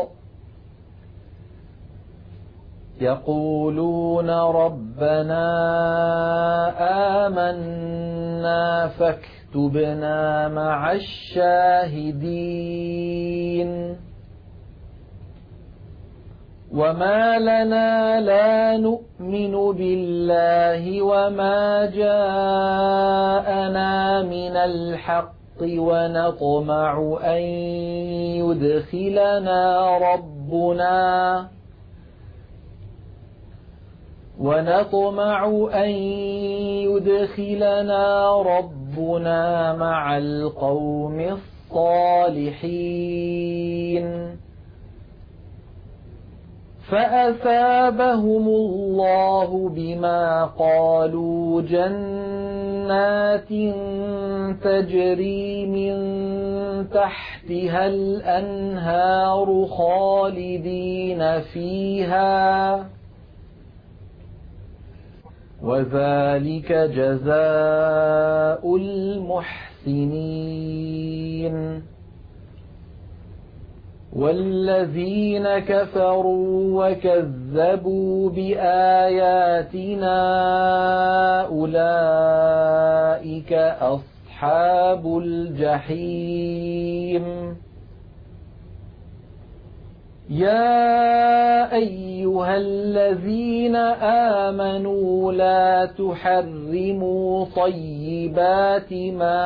يقولون ربنا آمنا فاكتبنا مع الشاهدين وما لنا لا نؤمن بالله وما جاءنا من الحق ونطمع أن يدخلنا ربنا مع القوم الصالحين فأثابهم الله بما قالوا جنات تجري من تحتها الأنهار خالدين فيها وذلك جزاء المحسنين والذين كفروا وكذبوا بآياتنا أولئك أصحاب الجحيم يا أيها الذين آمنوا لا تحرموا طيبات ما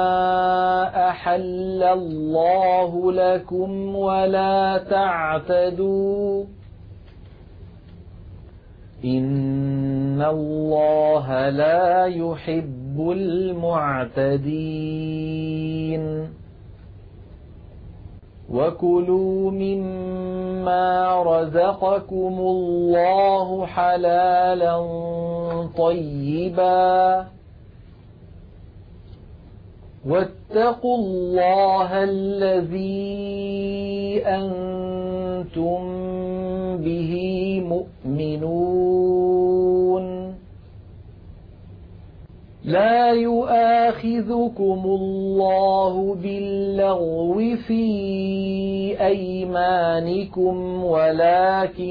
أحل الله لكم ولا تعتدوا إن الله لا يحب المعتدين وكلوا مما رزقكم الله حلالا طيبا واتقوا الله الذي أنتم به مؤمنون لا يؤاخذكم الله باللغو في أيمانكم ولكن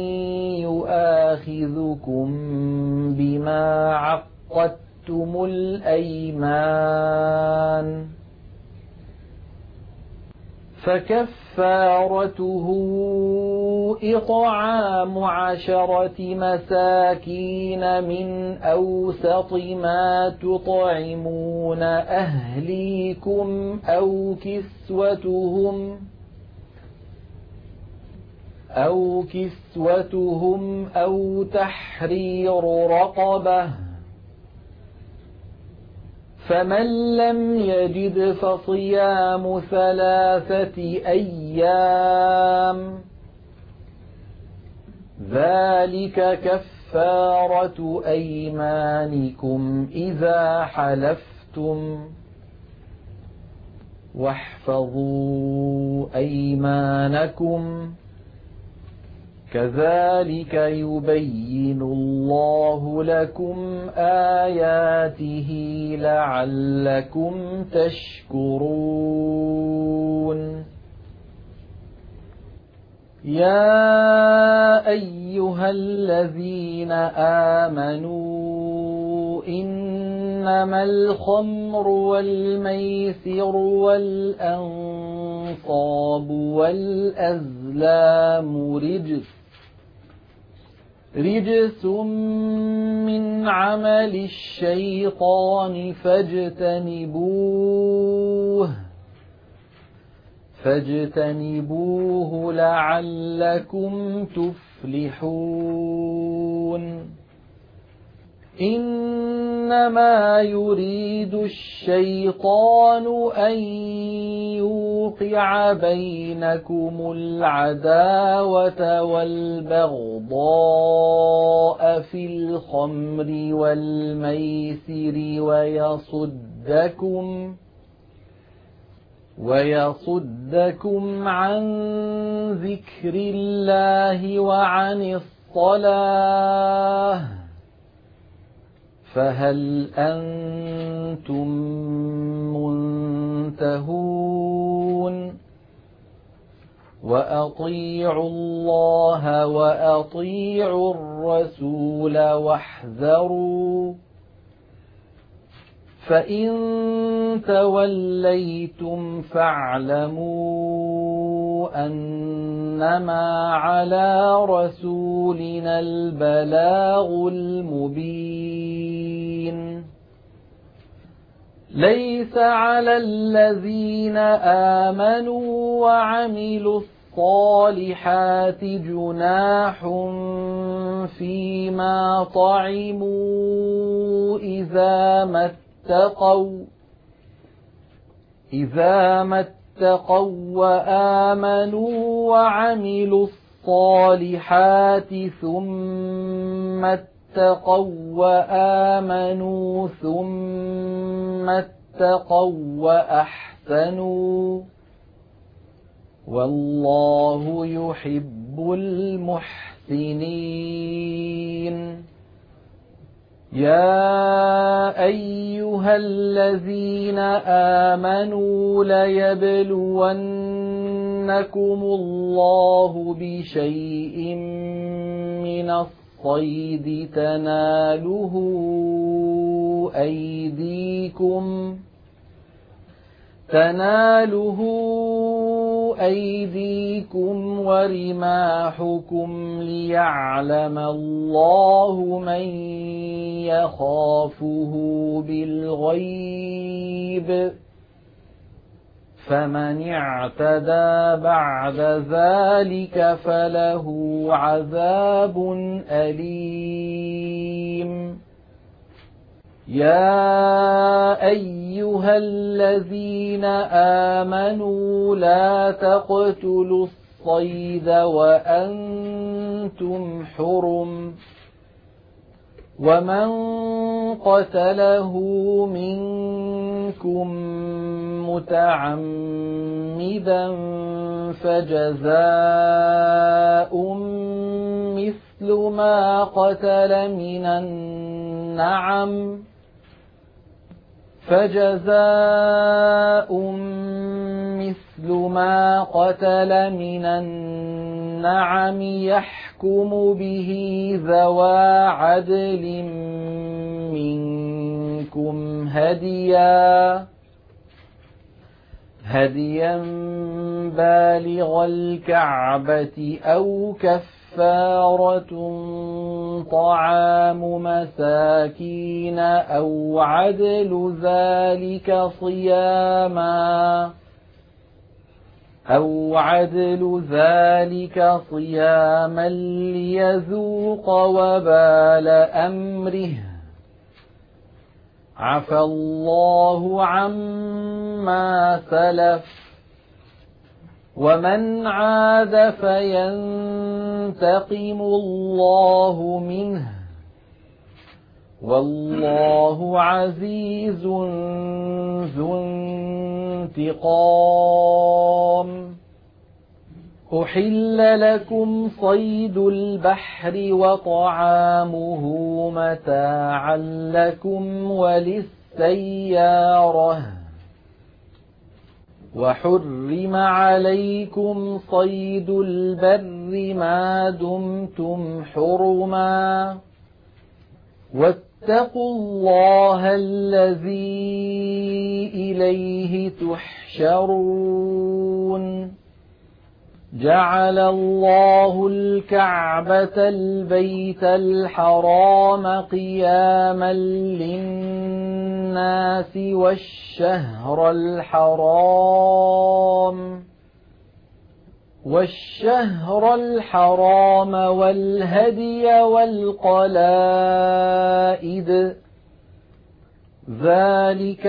يؤاخذكم بما عقدتم الأيمان فكفارته إطعام 10 مساكين من أوسط ما تطعمون أهليكم أو كسوتهم أو تحرير رقبة فمن لم يجد فصيام 3 أيام ذلك كفارة أيمانكم إذا حلفتم واحفظوا أيمانكم كذلك يبين الله لكم آياته لعلكم تشكرون يا أيها الذين آمنوا إنما الخمر والميسر والأنصاب والأزلام رجس من عمل الشيطان فاجتنبوه لعلكم تفلحون إنما يريد الشيطان أن يوقع بينكم العداوة والبغضاء في الخمر والميسر ويصدكم عن ذكر الله وعن الصلاة فهل أنتم منتهون وأطيعوا الله وأطيعوا الرسول واحذروا فإن توليتم فاعلموا أنما على رسولنا البلاغ المبين ليس على الذين آمنوا وعملوا الصالحات جناح فيما طعموا إذا ما اتقوا وآمنوا وعملوا الصالحات ثم اتقوا وآمنوا ثم اتقوا وأحسنوا والله يحب المحسنين يا أيها الذين آمنوا ليبلونكم الله بشيء من الصيد تناله أيديكم ورماحكم ليعلم الله من يخافه بالغيب فمن اعتدى بعد ذلك فله عذاب أليم يا أيها الذين آمنوا لا تقتلوا الصيد وأنتم حرم ومن قتله منكم متعمدا فجزاء مثل ما قتل من النعم فجزاء مثل ما قتل من النعم يحكم به ذوى عدل منكم هديا بالغ الكعبة أو كفارة طعام مساكين أو عدل ذلك صياما ليذوق وبال أمره عفى الله عما سلف ومن عاد فينتقم الله منه والله عزيز ذو انتقام. أحل لكم صيد البحر وطعامه متاعا لكم وللسيارة وحرم عليكم صيد البر ما دمتم حرما واتقوا الله الذي إليه تحشرون. جعل الله الكعبة البيت الحرام قياما للناس والشهر الحرام والهدي والقلائد ذلك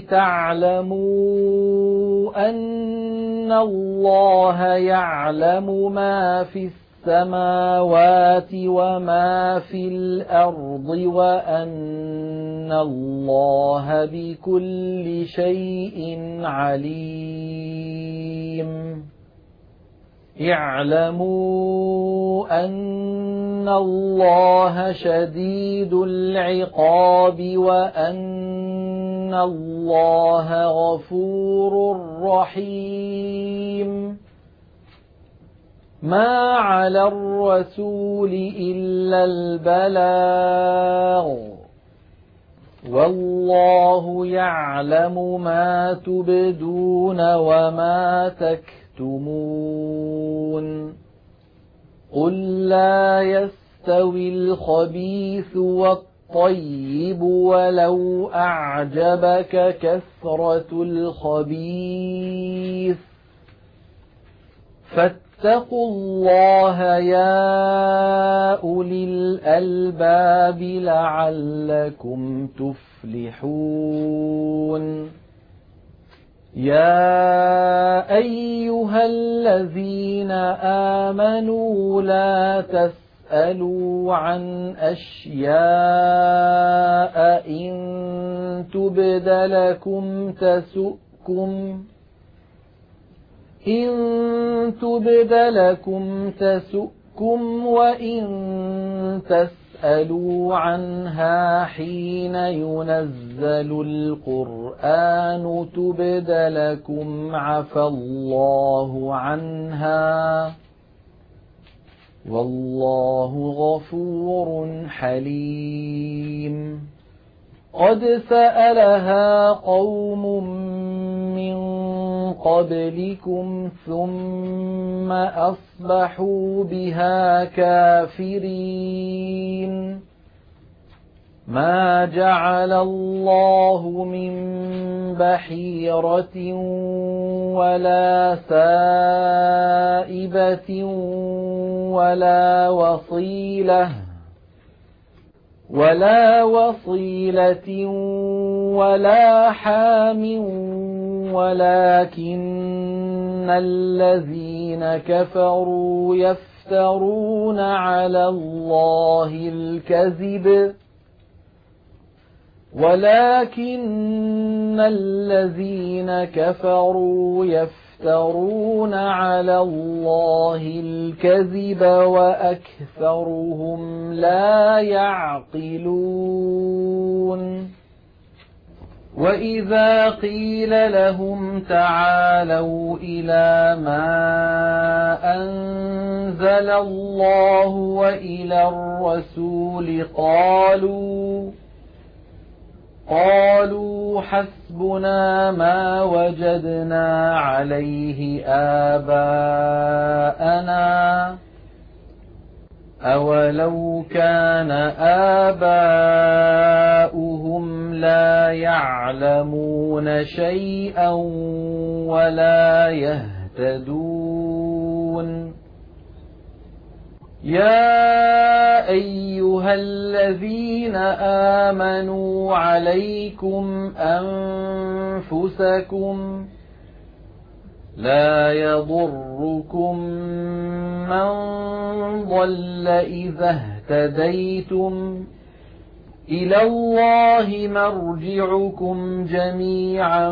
لتعلموا أن الله يعلم ما في السماوات وما في الأرض وأن الله بكل شيء عليم. اعلموا أن الله شديد العقاب وأن الله غفور رحيم. ما على الرسول إلا البلاغ والله يعلم ما تبدون وما تكتمون. قل لا يستوي الخبيث والطيب ولو أعجبك كثرة الخبيث فاتقوا الله يا أولي الألباب لعلكم تفلحون. يا أيها الذين آمنوا لا تسألوا عن أشياء إن تبد لكم تسؤكم وإن تسألوا عنها حين ينزل القرآن تبد لكم عفى الله عنها والله غفور حليم. قد سألها قوم من قبلكم ثم أصبحوا بها كافرين. ما جعل الله من بحيرة ولا سائبة ولا وصيلة ولا حام ولكن الذين كفروا يفترون على الله الكذب وأكثرهم لا يعقلون. وإذا قيل لهم تعالوا إلى ما أنزل الله وإلى الرسول قالوا حسبنا ما وجدنا عليه آباءنا أولو كان آباؤهم لا يعلمون شيئا ولا يهتدون يا أيها الذين آمنوا عليكم أنفسكم لا يضركم من ضل إذا اهتديتم إلى الله مرجعكم جميعا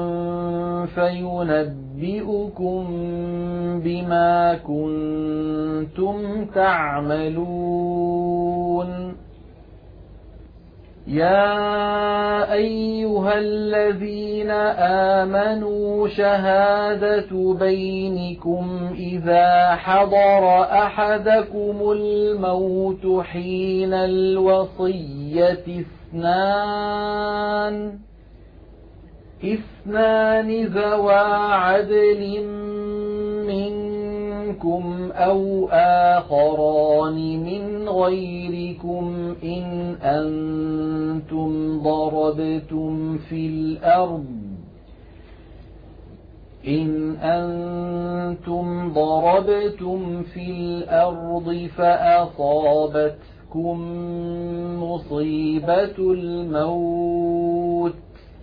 فينبئكم بما كنتم تعملون يا أيها الذين آمنوا شهادة بينكم إذا حضر أحدكم الموت حين الوصية اثنان ذوى عدل منكم أو آخران من غيركم إن أنتم ضربتم في الأرض فأصابتكم مصيبة الموت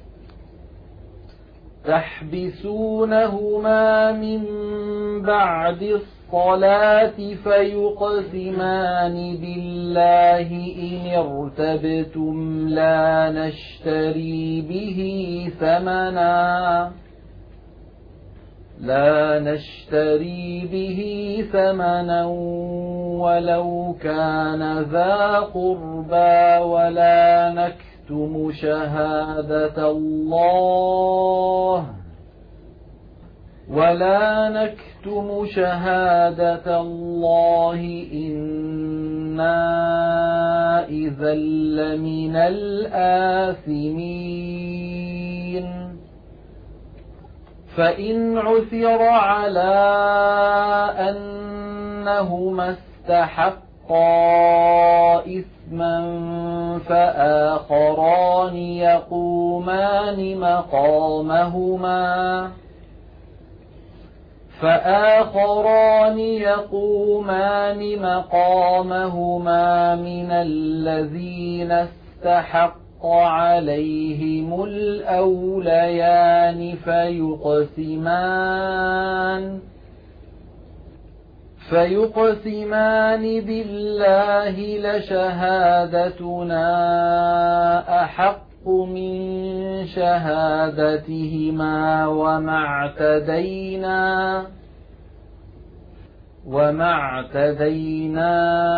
تحبسونهما من بعد الصلاة فيقسمان بالله إن ارتبتم لا نشتري به ثمنا ولو كان ذا قربى ولا نكتم شهادة الله إنا إذا لمن الآثمين فإن عثر على أنهما استحقا إثما فآخران يقومان مقامهما من الذين استحق عليهم الأوليان فيقسمان بالله لشهادتنا أحق من شهادتهما وما اعتدينا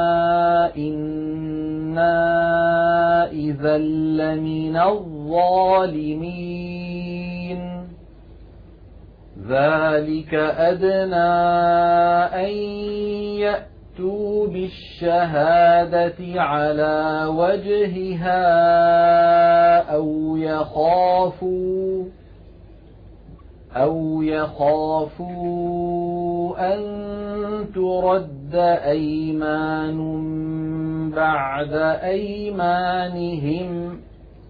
إنا إذا لمن الظالمين ذلك أدنى أن يأتوا بالشهادة على وجهها أو يخافوا أن ترد أيمان بعد أيمانهم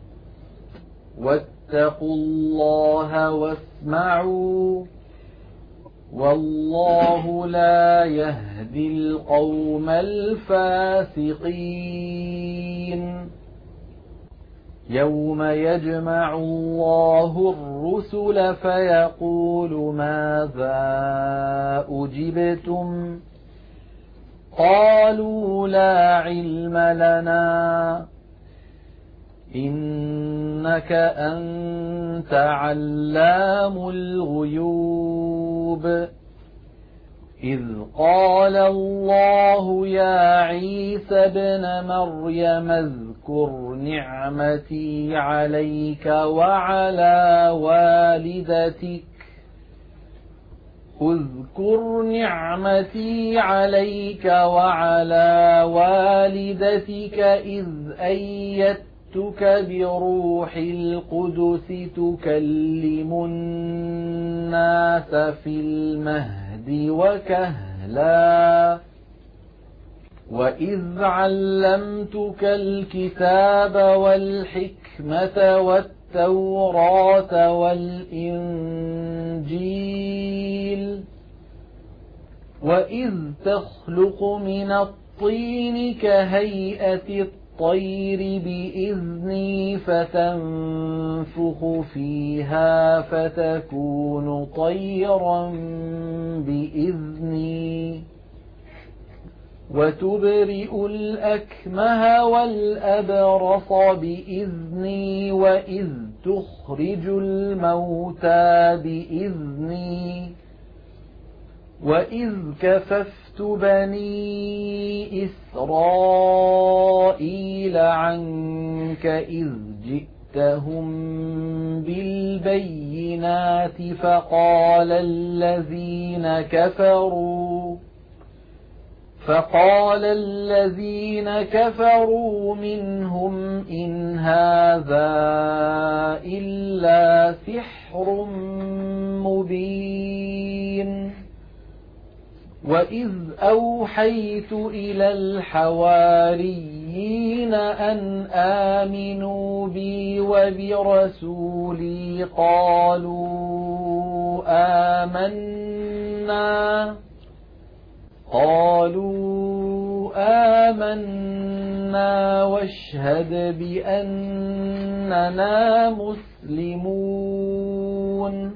واتقوا الله واسمعوا والله لا يهدي القوم الفاسقين يوم يجمع الله الرسل فيقول ماذا أجبتم قالوا لا علم لنا إنك أنت علام الغيوب إذ قال الله يا عيسى ابن مريم اذكر واذكر نعمتي عليك وعلى والدتك اذكر نعمتي عليك وعلى والدتك إذ أيدتك بروح القدس تكلم الناس في المهد وكهلا وإذ علمتك الكتاب والحكمة والتوراة والإنجيل وإذ تخلق من الطين كهيئة الطير بإذني فتنفخ فيها فتكون طيرا بإذني وتبرئ الأكمه والأبرص بإذني وإذ تخرج الموتى بإذني وإذ كففت بني إسرائيل عنك إذ جئتهم بالبينات فقال الذين كفروا منهم إن هذا إلا سحر مبين وإذ أوحيت إلى الحواريين أن آمنوا بي وبرسولي قالوا آمنا واشهد بأننا مسلمون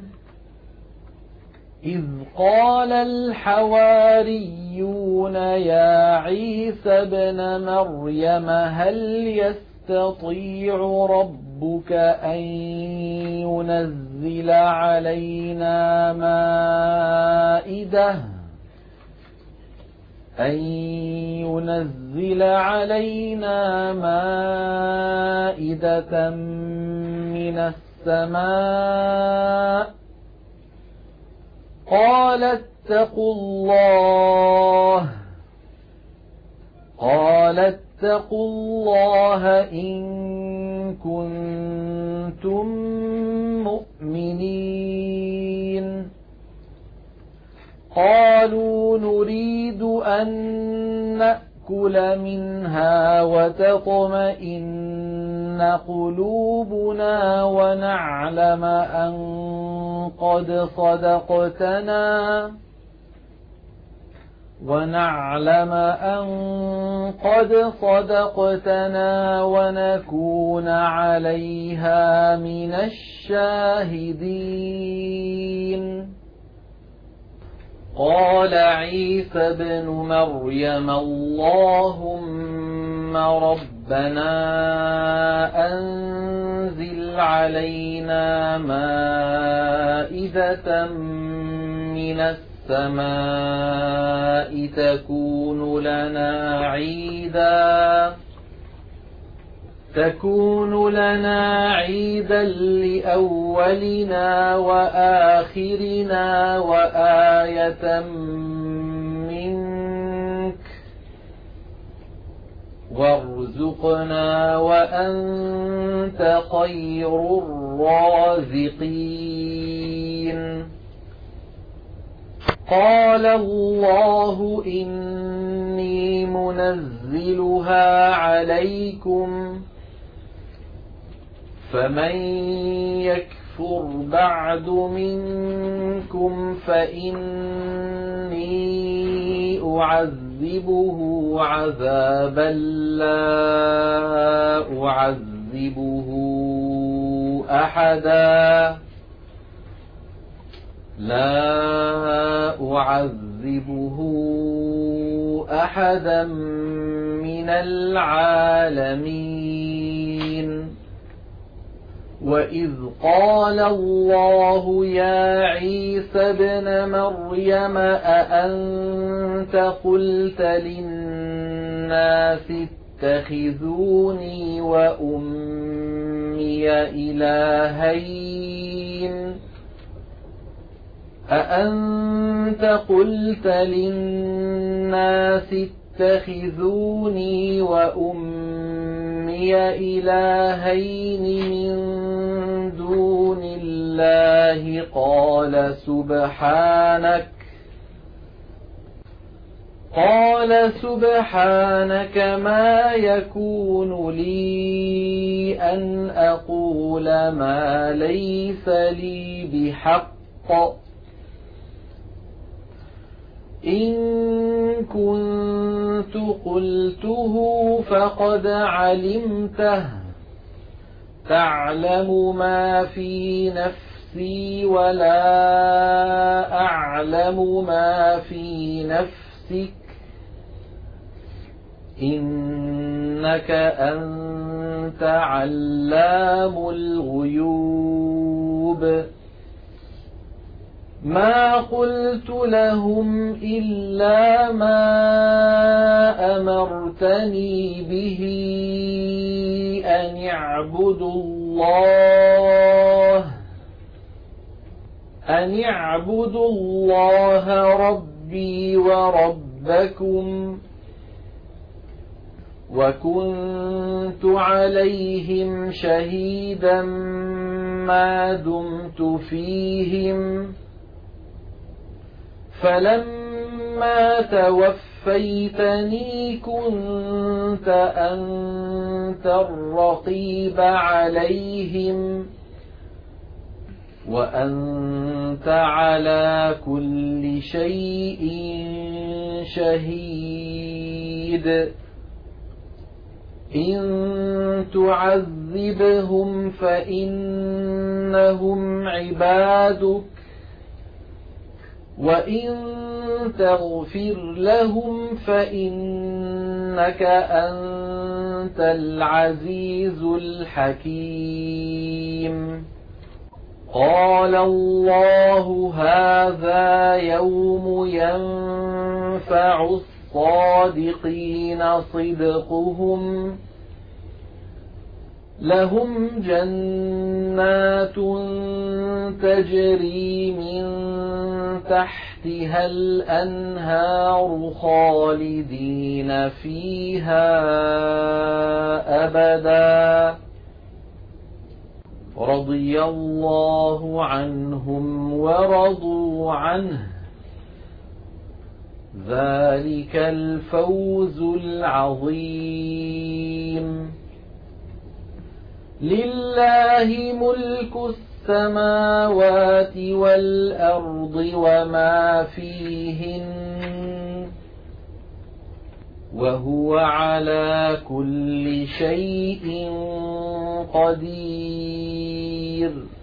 إذ قال الحواريون يا عيسى ابن مريم هل يستطيع ربك أن ينزل علينا مائدة من السماء قال اتقوا الله إن كنتم مؤمنين قالوا نريد أن نأكل منها وتطمئن قلوبنا ونعلم أن قد صدقتنا ونكون عليها من الشاهدين قال عيسى ابن مريم اللهم ربنا أنزل علينا مائدة من السماء تكون لنا عيدا لأولنا وآخرنا وآية منك وارزقنا وأنت خير الرازقين قال الله إني منزلها عليكم فمن يكفر بعد منكم فإني أعذبه عذابا لا أعذبه أحدا من العالمين وإذ قال الله يا عيسى ابن مريم أأنت قلت للناس تتخذوني وأمي إلهين أأنت قلت للناس اتخذوني وأمي إلهين من دون الله قال سبحانك ما يكون لي أن أقول ما ليس لي بحق إن كنت قلته فقد علمته تعلم ما في نفسي ولا أعلم ما في نفسك إنك أنت علام الغيوب ما قلت لهم إلا ما أمرتني به أن اعبدوا الله ربي وربكم وكنت عليهم شهيدا ما دمت فيهم فلما توفيتني كنت أنت الرقيب عليهم وأنت على كل شيء شهيد إن تعذبهم فإنهم عبادك وإن تغفر لهم فإنك أنت العزيز الحكيم قال الله هذا يوم ينفع الصادقين صدقهم لهم جنات تجري من تحتها الأنهار خالدين فيها أبدا رضي الله عنهم ورضوا عنه ذلك الفوز العظيم لله ملك السماوات والأرض وما فيهن وهو على كل شيء قدير